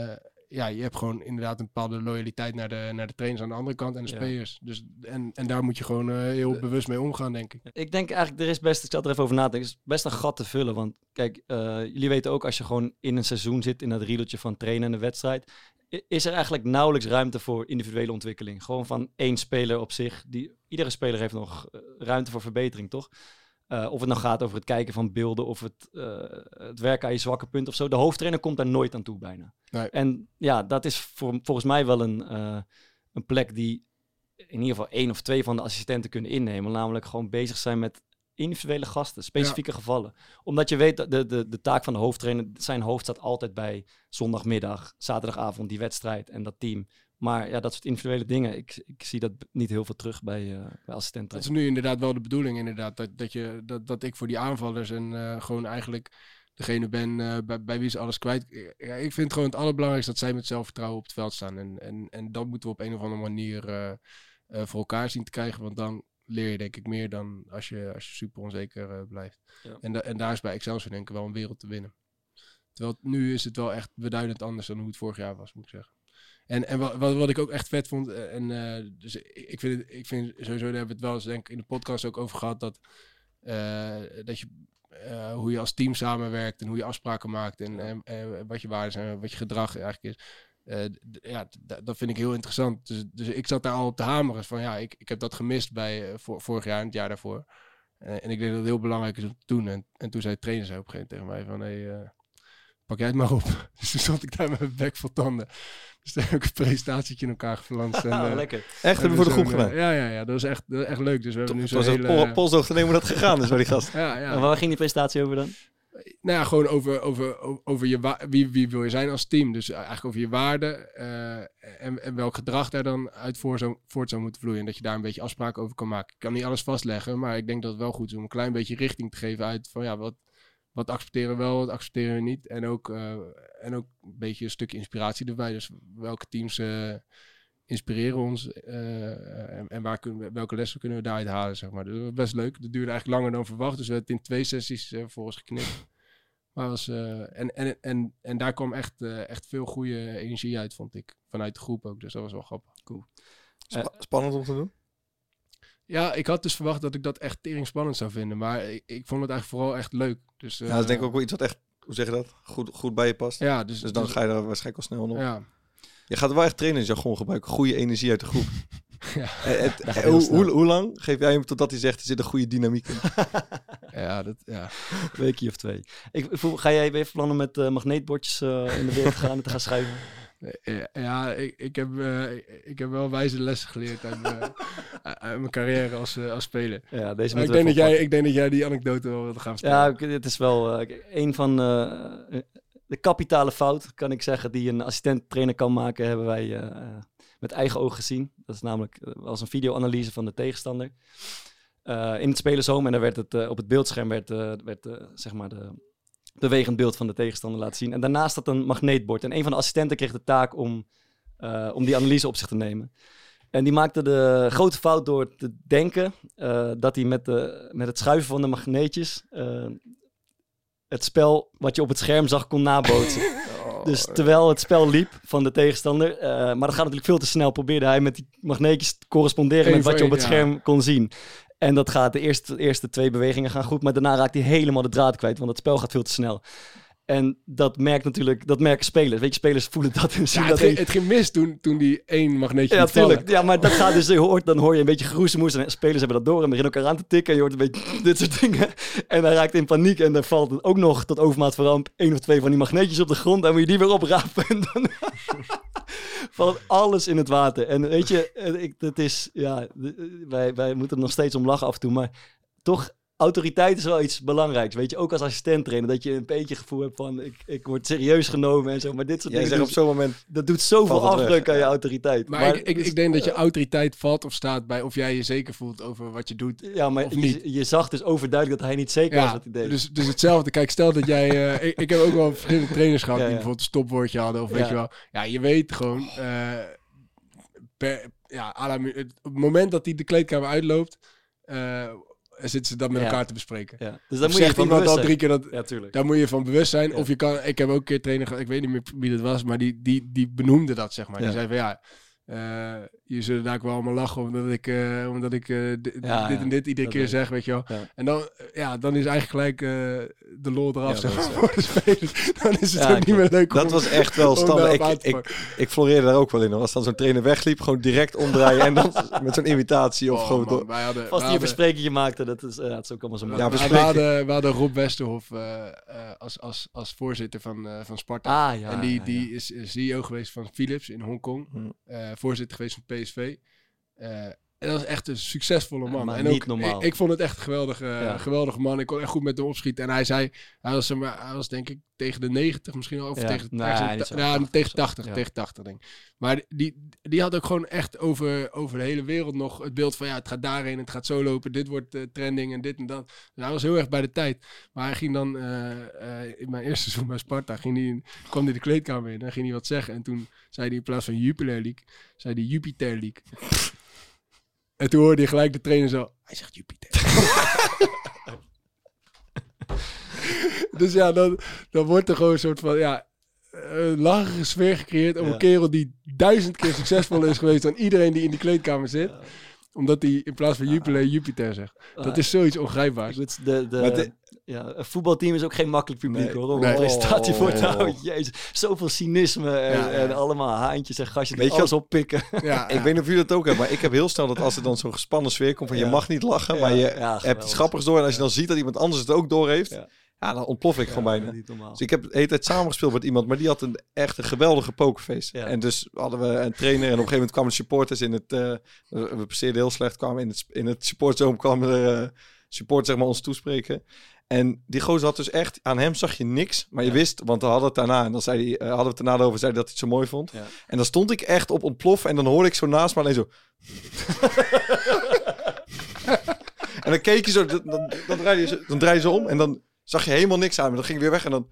ja, je hebt gewoon inderdaad een bepaalde loyaliteit naar de, naar de trainers aan de andere kant en de Ja. spelers. Dus, en, en daar moet je gewoon uh, heel bewust mee omgaan, denk ik. Ik denk eigenlijk, er is best, ik zat er even over na te denken, er is best een gat te vullen. Want kijk, uh, jullie weten ook, als je gewoon in een seizoen zit, in dat riedeltje van trainen en de wedstrijd, is er eigenlijk nauwelijks ruimte voor individuele ontwikkeling. Gewoon van één speler op zich. Die, iedere speler heeft nog uh, ruimte voor verbetering, toch? Uh, of het nou gaat over het kijken van beelden of het, uh, het werken aan je zwakke punt of zo. De hoofdtrainer komt daar nooit aan toe bijna. Nee. En ja, dat is voor, volgens mij wel een, uh, een plek die in ieder geval één of twee van de assistenten kunnen innemen. Namelijk gewoon bezig zijn met individuele gasten, specifieke ja. gevallen. Omdat je weet dat de, de, de taak van de hoofdtrainer, zijn hoofd staat altijd bij zondagmiddag, zaterdagavond, die wedstrijd en dat team. Maar ja, dat soort individuele dingen, ik, ik zie dat niet heel veel terug bij, uh, bij assistenten. Dat is nu inderdaad wel de bedoeling, inderdaad. Dat, dat, je, dat, dat ik voor die aanvallers en uh, gewoon eigenlijk degene ben uh, bij, bij wie ze alles kwijt. Ja, ik vind gewoon het allerbelangrijkste dat zij met zelfvertrouwen op het veld staan. En, en, en dat moeten we op een of andere manier uh, uh, voor elkaar zien te krijgen. Want dan leer je denk ik meer dan als je, als je super onzeker uh, blijft. Ja. En, da, en daar is bij Excelsior denk ik wel een wereld te winnen. Terwijl nu is het wel echt beduidend anders dan hoe het vorig jaar was, moet ik zeggen. En, en wat, wat ik ook echt vet vond, en uh, dus ik vind, het, ik vind sowieso, daar hebben we het wel eens denk ik in de podcast ook over gehad, dat, uh, dat je, uh, hoe je als team samenwerkt en hoe je afspraken maakt en, en, en wat je waarden zijn, wat je gedrag eigenlijk is. Uh, d- ja, d- dat vind ik heel interessant. Dus, dus ik zat daar al op te hameren van ja, ik, ik heb dat gemist bij uh, voor, vorig jaar en het jaar daarvoor. Uh, en ik denk dat het heel belangrijk is om te doen. En, en toen zei de trainer zei op een gegeven moment tegen mij van hey, uh, pak jij het maar op. Dus toen zat ik daar met mijn bek vol tanden. Dus toen heb ik een presentatietje in elkaar geflanst. En, uh, lekker. Echt, hebben we voor de groep gedaan? Uh, ja, ja, ja, dat was echt, dat was echt leuk. Dus we hebben nu zo'n was hele... Pol, Polsdoog te nemen hoe dat gegaan is bij die gast. ja, ja. En waar ging die presentatie over dan? Nou ja, gewoon over, over, over je wa- wie, wie wil je zijn als team. Dus eigenlijk over je waarden uh, en, en welk gedrag daar dan uit voor zou, voort zou moeten vloeien. En dat je daar een beetje afspraken over kan maken. Ik kan niet alles vastleggen, maar ik denk dat het wel goed is om een klein beetje richting te geven uit van ja, wat, wat accepteren we wel, wat accepteren we niet. En ook, uh, en ook een beetje een stukje inspiratie erbij. Dus welke teams uh, inspireren ons uh, en, en waar kunnen we, welke lessen kunnen we daaruit halen, zeg maar. Dus dat was best leuk. Dat duurde eigenlijk langer dan verwacht. Dus we hebben het in twee sessies uh, volgens geknipt. Maar was, uh, en, en, en, en daar kwam echt, uh, echt veel goede energie uit, vond ik. Vanuit de groep ook, dus dat was wel grappig. Cool. Sp- spannend om te doen? Ja, ik had dus verwacht dat ik dat echt tering spannend zou vinden. Maar ik, ik vond het eigenlijk vooral echt leuk. Dus, uh, ja, dat is denk ik ook wel iets wat echt, hoe zeg je dat, goed, goed bij je past. Ja, dus, dus dan dus, ga je daar waarschijnlijk al snel op. Ja. Je gaat wel echt trainersjargon gebruiken. Goede energie uit de groep. ja. Het, het, hoe, hoe, hoe lang geef jij hem totdat hij zegt, er zit een goede dynamiek in? ja, dat, ja. Een weekje of twee. Ik, voel, ga jij even plannen met uh, magneetbordjes uh, in de wereld gaan en te gaan schuiven? Ja, ja ik, ik, heb, uh, ik, ik heb wel wijze lessen geleerd uit, uh, uit mijn carrière als, uh, als speler. Ja, deze ik, denk dat jij, ik denk dat jij die anekdote wel wilt gaan vertellen. Ja, het is wel uh, een van uh, de kapitale fout, kan ik zeggen, die een assistent-trainer kan maken, hebben wij uh, met eigen ogen gezien. Dat is namelijk uh, als een videoanalyse van de tegenstander. Uh, in het spelershome, en daar werd het uh, op het beeldscherm werd, uh, werd uh, zeg maar de bewegend beeld van de tegenstander laten zien. En daarnaast staat een magneetbord. En een van de assistenten kreeg de taak om, uh, om die analyse op zich te nemen. En die maakte de grote fout door te denken uh, dat hij met, de, met het schuiven van de magneetjes uh, het spel wat je op het scherm zag kon nabootsen. Oh, dus terwijl het spel liep van de tegenstander, uh, maar dat gaat natuurlijk veel te snel, probeerde hij met die magneetjes te corresponderen Eén met wat je op het ja. scherm kon zien. En dat gaat, de eerste, de eerste twee bewegingen gaan goed, maar daarna raakt hij helemaal de draad kwijt, want het spel gaat veel te snel. En dat merkt natuurlijk, dat merken spelers. Weet je, spelers voelen dat en zien ja, dat. Het ging, het ging mis toen, toen die één magneetje ja, tuurlijk. Ja, maar dat gaat dus, je hoort, dan hoor je een beetje geroezemoes en spelers hebben dat door en beginnen elkaar aan te tikken en je hoort een beetje dit soort dingen. En hij raakt in paniek en dan valt het ook nog tot overmaat van ramp één of twee van die magneetjes op de grond en moet je die weer oprapen en dan valt alles in het water. En weet je, ik, het is, ja, wij, wij moeten er nog steeds om lachen af en toe, maar toch, autoriteit is wel iets belangrijks, weet je, ook als assistent-trainer, dat je een beetje gevoel hebt van, ik, ik word serieus genomen en zo, maar dit soort Jij dingen, zegt op zo'n moment, dat doet zoveel afbreuk aan je autoriteit. Maar, maar ik, ik, dus, ik denk dat je autoriteit valt of staat bij of jij je zeker voelt over wat je doet. Ja, maar je, je zag dus overduidelijk dat hij niet zeker ja, was wat hij deed. Dus, dus hetzelfde, kijk, stel dat jij, uh, ik, ik heb ook wel verschillende trainers gehad ja, ja. die bijvoorbeeld een stopwoordje hadden, of weet ja. je wel, ja, je weet gewoon, uh, per, ja, à la, het, op het moment dat hij de kleedkamer uitloopt, uh, zitten ze dat met Ja. elkaar te bespreken. Ja. Dus Dan daar moet je zegt van iemand bewust al zijn. drie keer dat... Ja, tuurlijk. Daar moet je van bewust zijn. Ja. Of je kan... Ik heb ook een keer trainer gehad, ik weet niet meer wie dat was, maar die, die, die benoemde dat, zeg maar. Ja. Die zei van ja, uh, je zullen daar ook wel allemaal lachen omdat ik, uh, omdat ik uh, d- Ja, dit ja. en dit iedere Dat keer weet zeg, weet je wel. Ja. En dan, ja, dan is eigenlijk gelijk uh, de lol eraf, Ja, zeg dat maar, is, voor de spelers. Dan is het Ja, ook niet klopt. meer leuk Dat om, was echt wel om standaard. daarop Ik, aan te ik, pakken. ik floreerde daar ook wel in. Hoor. Als dan zo'n trainer wegliep, gewoon direct omdraaien en dan met zo'n imitatie of Oh, gewoon... man, door- wij hadden, Vast wij die een hadden- versprekingje maakte, dat is, uh, dat is ook allemaal zo Ja, makkelijk. we, bespreken. hadden, we hadden Rob Westerhof uh, uh, als, als, als voorzitter van, uh, van Sparta. Ah, ja. en die, ja, ja. die is C E O geweest van Philips in Hongkong. Hmm. Uh, voorzitter geweest van P S V. Uh, en dat was echt een succesvolle man. Ja, maar en niet ook, normaal. Ik, ik vond het echt een geweldige, Ja. geweldige man. Ik kon echt goed met hem opschieten. En hij zei, hij was, zeg maar, hij was denk ik tegen de negentig misschien wel. Of Ja. tegen, Nee, ergens- niet zo. ja, tachtig tegen of zo. tachtig. Ja. Tegen tachtig denk ik. Maar die, die had ook gewoon echt over, over de hele wereld nog het beeld van ja, het gaat daarheen, het gaat zo lopen. Dit wordt uh, trending en dit en dat. Dus hij was heel erg bij de tijd. Maar hij ging dan, uh, uh, in mijn eerste seizoen bij Sparta, ging die, kwam hij de kleedkamer in en ging hij wat zeggen. En toen zei hij in plaats van Jupiler League, zei hij Jupiter League. En toen hoorde je gelijk de trainer zo, hij zegt Jupiter. Dus ja, dan, dan wordt er gewoon een soort van, ja, een lachige sfeer gecreëerd om Ja. een kerel die duizend keer succesvoller is geweest dan iedereen die in die kleedkamer zit. Ja. Omdat hij in plaats van Jupiler Jupiter zegt. Dat Ah, is zoiets ongrijpbaars. goed, de, de, Maar de- ja, een voetbalteam is ook geen makkelijk publiek Nee. hoor. Om Nee. een presentatie voor te Oh. houden. Jezus, zoveel cynisme en, Ja, ja. en allemaal haantjes en gastjes die Weet je alles wat- oppikken. Ja, Ik weet niet of jullie dat ook hebben, maar ik heb heel snel dat als er dan zo'n gespannen sfeer komt van je Ja. mag niet lachen, Ja, maar je ja, hebt geweldig. iets grappigs door. En als je dan ziet dat iemand anders het ook door heeft, Ja. ja, dan ontplof ik gewoon bijna. Niet normaal. Dus ik heb de hele tijd samengespeeld met iemand, maar die had een echt een geweldige pokerface. Ja. En dus hadden we een trainer en op een gegeven moment kwamen de supporters in het... Uh, we presteerden heel slecht, kwamen in het, in het supportzone kwamen er uh, supporters zeg maar ons toespreken. En die gozer had dus echt, aan hem zag je niks, maar je Ja. wist, want we hadden het daarna, en dan zei hij, uh, hadden we het daarna over, zei hij dat hij het zo mooi vond. Ja. En dan stond ik echt op ontploffen en dan hoorde ik zo naast me alleen zo... en dan keek je zo, dan, dan, dan, draai je zo, dan draai je zo om en dan zag je helemaal niks aan me. Dan ging ik weer weg en dan...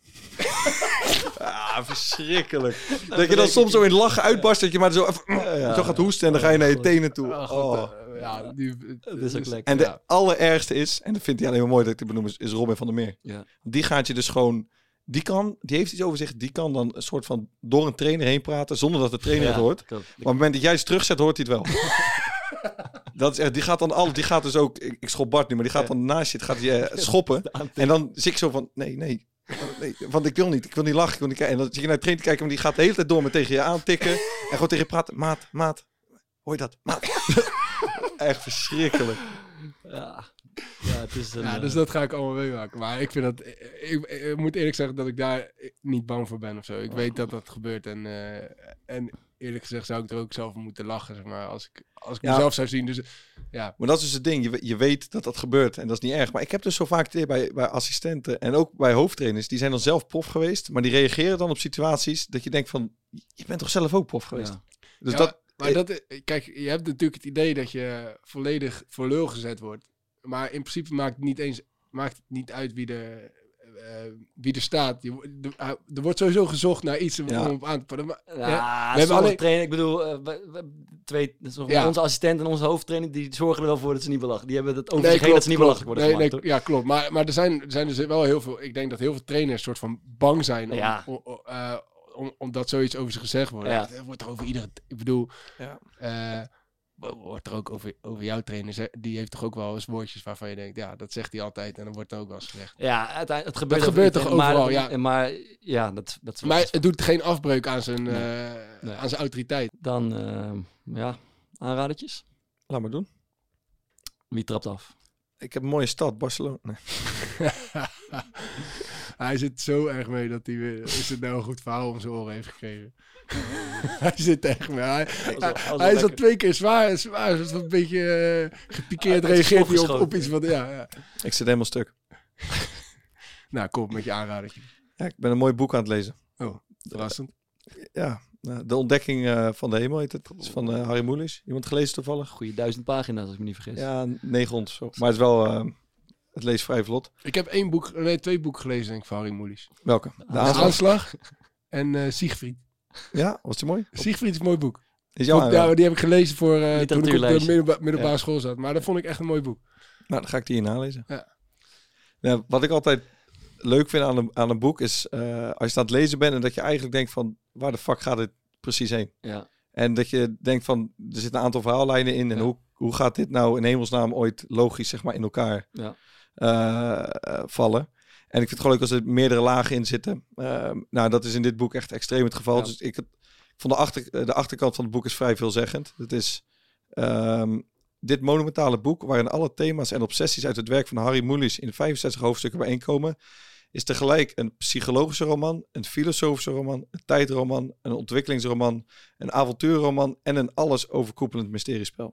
Ah, verschrikkelijk. Dat je dan soms zo in lachen uitbarst, dat je maar zo, even, Ja. zo gaat hoesten en dan ga je naar je tenen toe. Ah, goed, Oh. uh, ja, die, Dat is ook dus- lekker. En de ja. allerergste is, en dat vindt hij alleen maar mooi dat ik het benoem, is, is Robin van der Meer. Ja. Die gaat je dus gewoon... Die kan, die heeft iets over zich, die kan dan een soort van door een trainer heen praten, zonder dat de trainer Ja, het hoort. klopt. Maar op het moment dat jij het terugzet, hoort hij het wel. Dat is echt, die gaat dan alles, die gaat dus ook, ik, ik schop Bart nu, maar die gaat dan naast je, het gaat je eh, schoppen. En dan zit ik zo van, nee, nee, nee, want ik wil niet, ik wil niet lachen, ik wil niet kijken. En dan zit je naar de trainer te kijken, maar die gaat de hele tijd door met tegen je aantikken. En gewoon tegen je praten, maat, maat, hoor je dat, maat. Echt verschrikkelijk. Ja. Ja, het is een, Ja, eh, dus dat ga ik allemaal meemaken. Maar ik vind dat... Ik, ik, ik moet eerlijk zeggen dat ik daar niet bang voor ben of zo. Ik weet dat dat gebeurt. En, uh, en eerlijk gezegd zou ik er ook zelf om moeten lachen, zeg maar. Als ik, als ik Ja. mezelf zou zien. Dus ja. Maar dat is dus het ding, je, we- je weet dat dat gebeurt en dat is niet erg. Maar ik heb dus zo vaak het idee bij, bij assistenten en ook bij hoofdtrainers, die zijn dan zelf prof geweest, maar die reageren dan op situaties dat je denkt van, je bent toch zelf ook prof geweest? ja. Dus Ja, dat... Maar dat... Kijk, je hebt natuurlijk het idee dat je volledig voor lul gezet wordt. Maar in principe maakt het niet eens... Maakt het niet uit wie er... Uh, wie er staat. Je, wo- de- uh, er wordt sowieso gezocht naar iets om Ja. op aan te pakken. Maar- Ja, Ja, we hebben hebben alleen- trainen. Ik bedoel, uh, we, we, twee, dus Ja. onze assistent en onze hoofdtrainer, die zorgen er wel voor dat ze niet belachen. Die hebben het over Nee, zich heen dat ze niet klopt, belachelijk worden nee, gemaakt. nee, ja, klopt. Maar, maar er zijn, er zijn dus wel heel veel... Ik denk dat heel veel trainers soort van bang zijn om, Ja. om, uh, om, omdat zoiets over ze gezegd wordt. Ja. Er wordt er over iedere... Ik bedoel... Ja. Uh, wordt er ook over, over jouw trainer... ze- Die heeft toch ook wel eens woordjes waarvan je denkt... Ja, dat zegt hij altijd en dan wordt er ook wel eens gezegd. Ja, uiteindelijk, het gebeurt, Dat gebeurt ook toch niet, maar- overal, ja. Maar ja, dat, dat is wel- Maar het doet geen afbreuk aan zijn, Nee. uh, Nee. aan zijn autoriteit. Dan, uh, ja, aanradertjes. Laat maar doen. Wie trapt af? Ik heb een mooie stad, Barcelona. Nee. Hij zit zo erg mee dat hij weer... Is het nou een goed verhaal om zijn oren heeft gekregen? Hij zit echt mee. Hij, was wel- hij, was wel hij is al lekker. twee keer zwaar. zwaar dus een beetje uh, gepikeerd. Hij is Reageert hij op, opgeschoten. op iets van... Ja, ja. Ik zit helemaal stuk. Nou, kom op met je aanradertje. Ja, ik ben een mooi boek aan het lezen. Oh, verrassend. Ja, nou, De Ontdekking uh, van de Hemel heet het. Het is van uh, Harry Mulisch. Iemand gelezen toevallig? Goeie duizend pagina's, als ik me niet vergis. Ja, negenhonderd of zo. Maar het is wel... Uh, het leest vrij vlot. Ik heb één boek... Nee, twee boeken gelezen, denk ik, van Harry Mulisch. Welke? De De Aanslag? Aanslag en uh, Siegfried. Ja, was die mooi? Siegfried is een mooi boek. Is jouw Vond- aanrader? ja, die heb ik gelezen voor uh, toen ik op de Literatuurlijstje. middelba- middelbare Ja. school zat. Maar dat vond ik echt een mooi boek. Nou, dan ga ik die hier nalezen. Ja. Nou, wat ik altijd leuk vind aan een, aan een boek is... Uh, als je aan het lezen bent en dat je eigenlijk denkt van... waar de fuck gaat dit precies heen? Ja. En dat je denkt van... er zitten een aantal verhaallijnen in... en Ja. hoe, hoe gaat dit nou in hemelsnaam ooit logisch zeg maar in elkaar Ja. uh, uh, vallen? En ik vind het gewoon leuk als er meerdere lagen in zitten. Uh, nou, dat is in dit boek echt extreem het geval. Ja. Dus ik, ik vond de, achter, de achterkant van het boek is vrij veelzeggend. Het is... Um, dit monumentale boek, waarin alle thema's en obsessies uit het werk van Harry Mulisch in vijfenzestig hoofdstukken bijeenkomen, is tegelijk een psychologische roman, een filosofische roman, een tijdroman, een ontwikkelingsroman, een avontuurroman en een alles overkoepelend mysteriespel.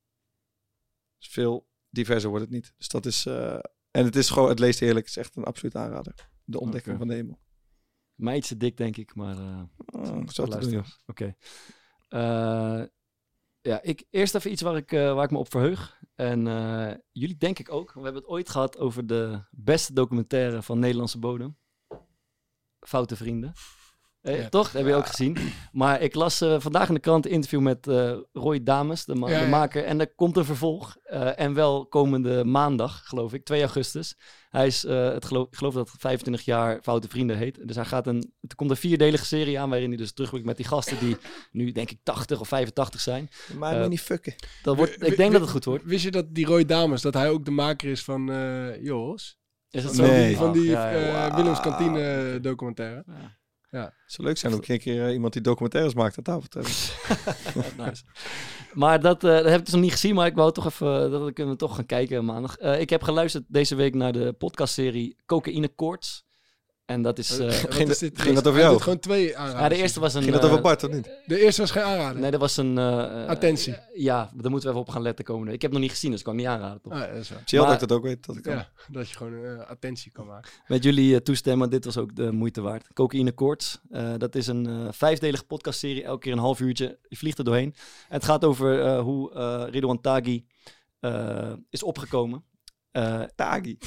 Dus veel diverser wordt het niet. Dus dat is... Uh, en het is gewoon, het leest heerlijk. Het is echt een absoluut aanrader. De ontdekking Okay. van de hemel. Mij iets te dik, denk ik, maar... Uh, oh, ik zou het doen, joh. Oké. Okay. Uh, Ja, ik, eerst even iets waar ik, uh, waar ik me op verheug. En uh, jullie denk ik ook. We hebben het ooit gehad over de beste documentaire van Nederlandse bodem. Foute Vrienden. Eh, ja. Toch? Dat heb je ook gezien. Maar ik las uh, vandaag in de krant een interview met uh, Roy Dames, de, ma- ja, de maker. Ja. En er komt een vervolg. Uh, en wel komende maandag, geloof ik, twee augustus. Hij is, uh, het geloof, ik geloof dat het vijfentwintig jaar Foute Vrienden heet. Dus hij gaat een, er komt een vierdelige serie aan waarin hij dus terugblikt met die gasten die nu denk ik tachtig of vijfentachtig zijn. Maar uh, niet fucken. Dat wordt, ik denk w- dat het goed wordt. Wist je dat die Roy Dames, dat hij ook de maker is van uh, Jos? Is dat zo? Nee. Die, van die ja, ja, ja. uh, wow. Willems Kantine documentaire. Ja. Ja. Het zou leuk zijn om een keer uh, iemand die documentaires maakt aan tafel te hebben. Nice. Maar dat, uh, dat heb ik dus nog niet gezien, maar ik wou toch even, uh, dat kunnen we toch gaan kijken maandag. Uh, ik heb geluisterd deze week naar de podcastserie Cocaïne Koorts. En dat is... Uh, ging, is dit? ging dat over jou? Hij gewoon twee aanraders. Ja, de eerste was een... Ging dat over Bart of niet? De eerste was geen aanrader? Nee, dat was een... Uh, Attentie. Uh, ja, daar moeten we even op gaan letten komende. Ik heb het nog niet gezien, dus ik kan het niet aanraden. Toch? Ah, ja, dat is waar. Zie je dat ik dat ook weet? Dat, ik ja, dat je gewoon uh, attentie kan maken. Met jullie uh, toestemmen, dit was ook de moeite waard. Cocaïne Koorts. Uh, dat is een uh, vijfdelige podcastserie, elke keer een half uurtje. Je vliegt er doorheen. En het gaat over uh, hoe uh, Ridwan Taghi uh, is opgekomen. Uh, Taghi.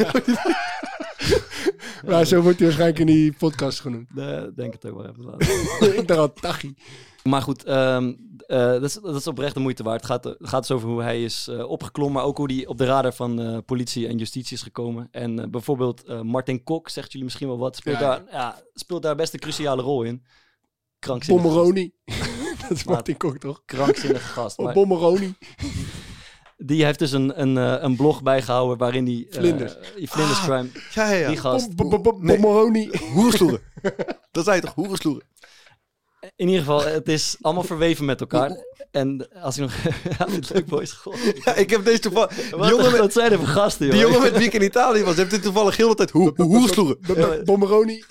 Maar zo wordt hij waarschijnlijk in die podcast genoemd. De, denk het ook wel even. Ik dacht al Taghi. Maar goed, um, uh, dat, is, dat is oprecht de moeite waard. Het gaat, het gaat dus over hoe hij is uh, opgeklommen, maar ook hoe hij op de radar van uh, politie en justitie is gekomen. En uh, bijvoorbeeld uh, Martin Kok, zegt jullie misschien wel wat, speelt, ja, daar, ja, speelt daar best een cruciale rol in. Krankzinnig. Bommeroni. Dat is Martin Kok, toch? Krankzinnige gast. Maar... Bommeroni. Die heeft dus een, een, een blog bijgehouden waarin hij... Vlinders. Uh, Vlinders ah, Crime. Ja, ja, ja. Die gast. Bommeroni. Hoersloeren. Dat zei je toch, hoersloeren? In ieder geval, het is allemaal verweven met elkaar. En als ik nog... ja, dit leuk boys. God. Ja, ik heb deze toevallig... Die jongen met... Dat zijn er voor gasten, joh. Die jongen met wie ik in Italië was, heeft dit toevallig heel de tijd ho- ho- hoersloeren. Bommeroni.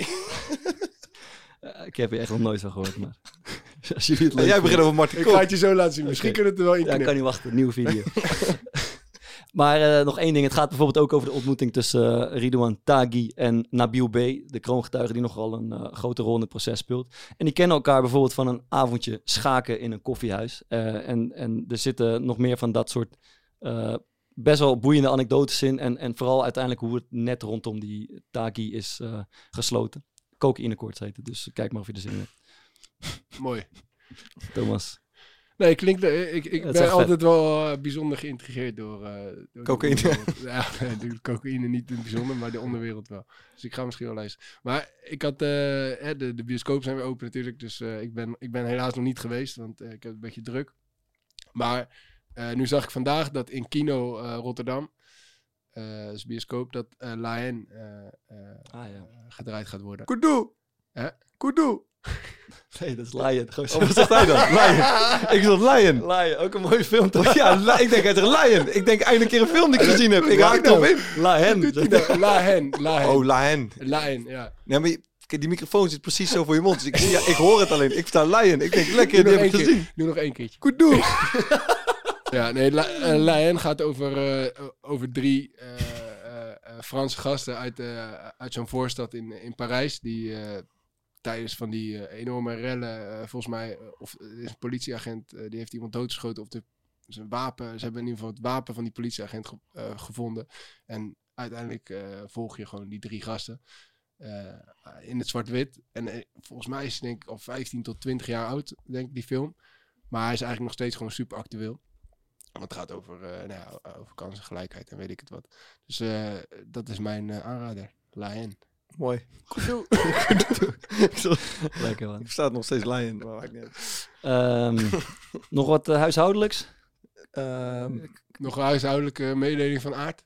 Ik heb hier echt nog nooit van gehoord, maar... Als jullie het leuk jij begint over Martin Kok. Ik ga het je zo laten zien. Misschien okay. kunnen we het er wel in Ja, ik kan niet wachten. Een nieuwe video. Maar uh, nog één ding. Het gaat bijvoorbeeld ook over de ontmoeting tussen uh, Ridwan Taghi en Nabil B. De kroongetuige die nogal een uh, grote rol in het proces speelt. En die kennen elkaar bijvoorbeeld van een avondje schaken in een koffiehuis. Uh, en, en er zitten nog meer van dat soort uh, best wel boeiende anekdotes in. En, en vooral uiteindelijk hoe het net rondom die Taghi is uh, gesloten. Cocaïne Koorts heet het. Dus kijk maar of je er zin in hebt. Mooi. Thomas. Nee, klinkt, ik, ik ben altijd vet. wel uh, bijzonder geïntrigeerd door... Uh, door cocaïne. Ja, de cocaïne niet in het bijzonder, maar de onderwereld wel. Dus ik ga misschien wel lezen. Maar ik had... Uh, de, de bioscoop zijn weer open natuurlijk, dus uh, ik, ben, ik ben helaas nog niet geweest, want uh, ik heb een beetje druk. Maar uh, nu zag ik vandaag dat in Kino uh, Rotterdam, uh, dus bioscoop, dat uh, La Haine uh, uh, ah, ja. gedraaid gaat worden. Kudu! Huh? Kudu! Nee, dat is Lion. Oh, wat zegt hij dan? Lion. Ik zat Lion. Lion, ook een mooie film. Toch? Ja, la- ik denk uit Lion. Ik denk eindelijk een keer een film die ik gezien heb. Ik haak erop in. La Haine. La Haine. La Haine. Oh, La Haine. La Haine, ja. Nee, maar je, die microfoon zit precies zo voor je mond. Dus ik, ja, ik hoor het alleen. Ik versta Lion. Ik denk, lekker, die heb ik keer. gezien. Doe nog één keertje. Goed doen. Ja, nee, La, uh, La Haine gaat over, uh, over drie uh, uh, uh, Franse gasten uit, uh, uit zo'n voorstad in, in Parijs. Die... Uh, tijdens van die uh, enorme rellen, uh, volgens mij, uh, of er is een politieagent, uh, die heeft iemand doodgeschoten op de, zijn wapen. Ze hebben in ieder geval het wapen van die politieagent ge, uh, gevonden. En uiteindelijk uh, volg je gewoon die drie gasten uh, in het zwart-wit. En uh, volgens mij is hij denk ik al vijftien tot twintig jaar oud, denk ik, die film. Maar hij is eigenlijk nog steeds gewoon super actueel. Want het gaat over, uh, nou ja, over kansengelijkheid en weet ik het wat. Dus uh, dat is mijn uh, aanrader. Lion. Mooi. Goed doen. Lekker man. Er staat nog steeds Lion. Maar maakt niet uit. Um, nog wat uh, huishoudelijks? Um, nog een huishoudelijke mededeling van Aard?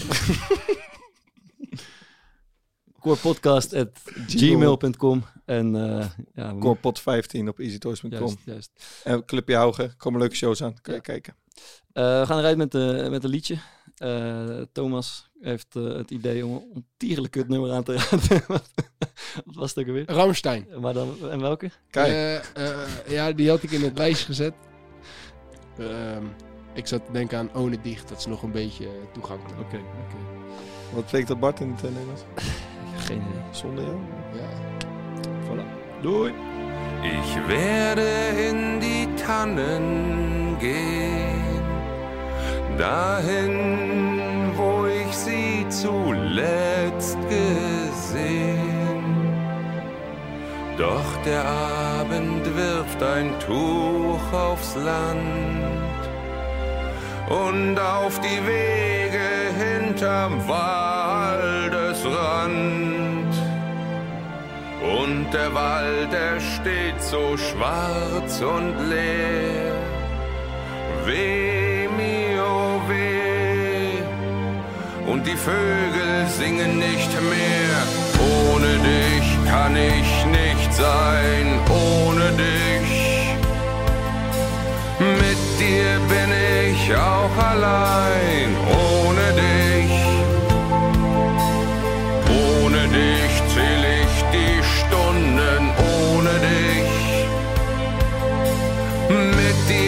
corepodcast at gmail punt com en uh, ja, corepod vijftien op easytoys punt com. Juist, juist. En Clubje Haugen, komen leuke shows aan. Kan je ja. kijken. Uh, we gaan eruit met, uh, met een liedje. Uh, Thomas heeft uh, het idee om een ontiegelijk kut nummer aan te raden. Wat was het ook alweer? Rammstein. Maar dan, en welke? Kijk. Uh, uh, ja, die had ik in het lijstje gezet. Uh, ik zat te denken aan Ohne Dich. Dat is nog een beetje uh, toegankelijk. Oké, okay, oké. Okay. Wat betekent dat Bart in het uh, Nederlands? Geen idee. Zonder jou? Ja. Voilà. Doei. Ich werde in die Tannen gehen, dahin, wo ich sie zuletzt gesehen. Doch der Abend wirft ein Tuch aufs Land und auf die Wege hinterm Waldesrand. Und der Wald, der steht so schwarz und leer. Weh mir, oh weh. Und die Vögel singen nicht mehr. Ohne dich kann ich nicht sein. Ohne dich. Mit dir bin ich auch allein. Ohne dich. Ohne dich zähl ich die Stunden. Ohne dich. Mit dir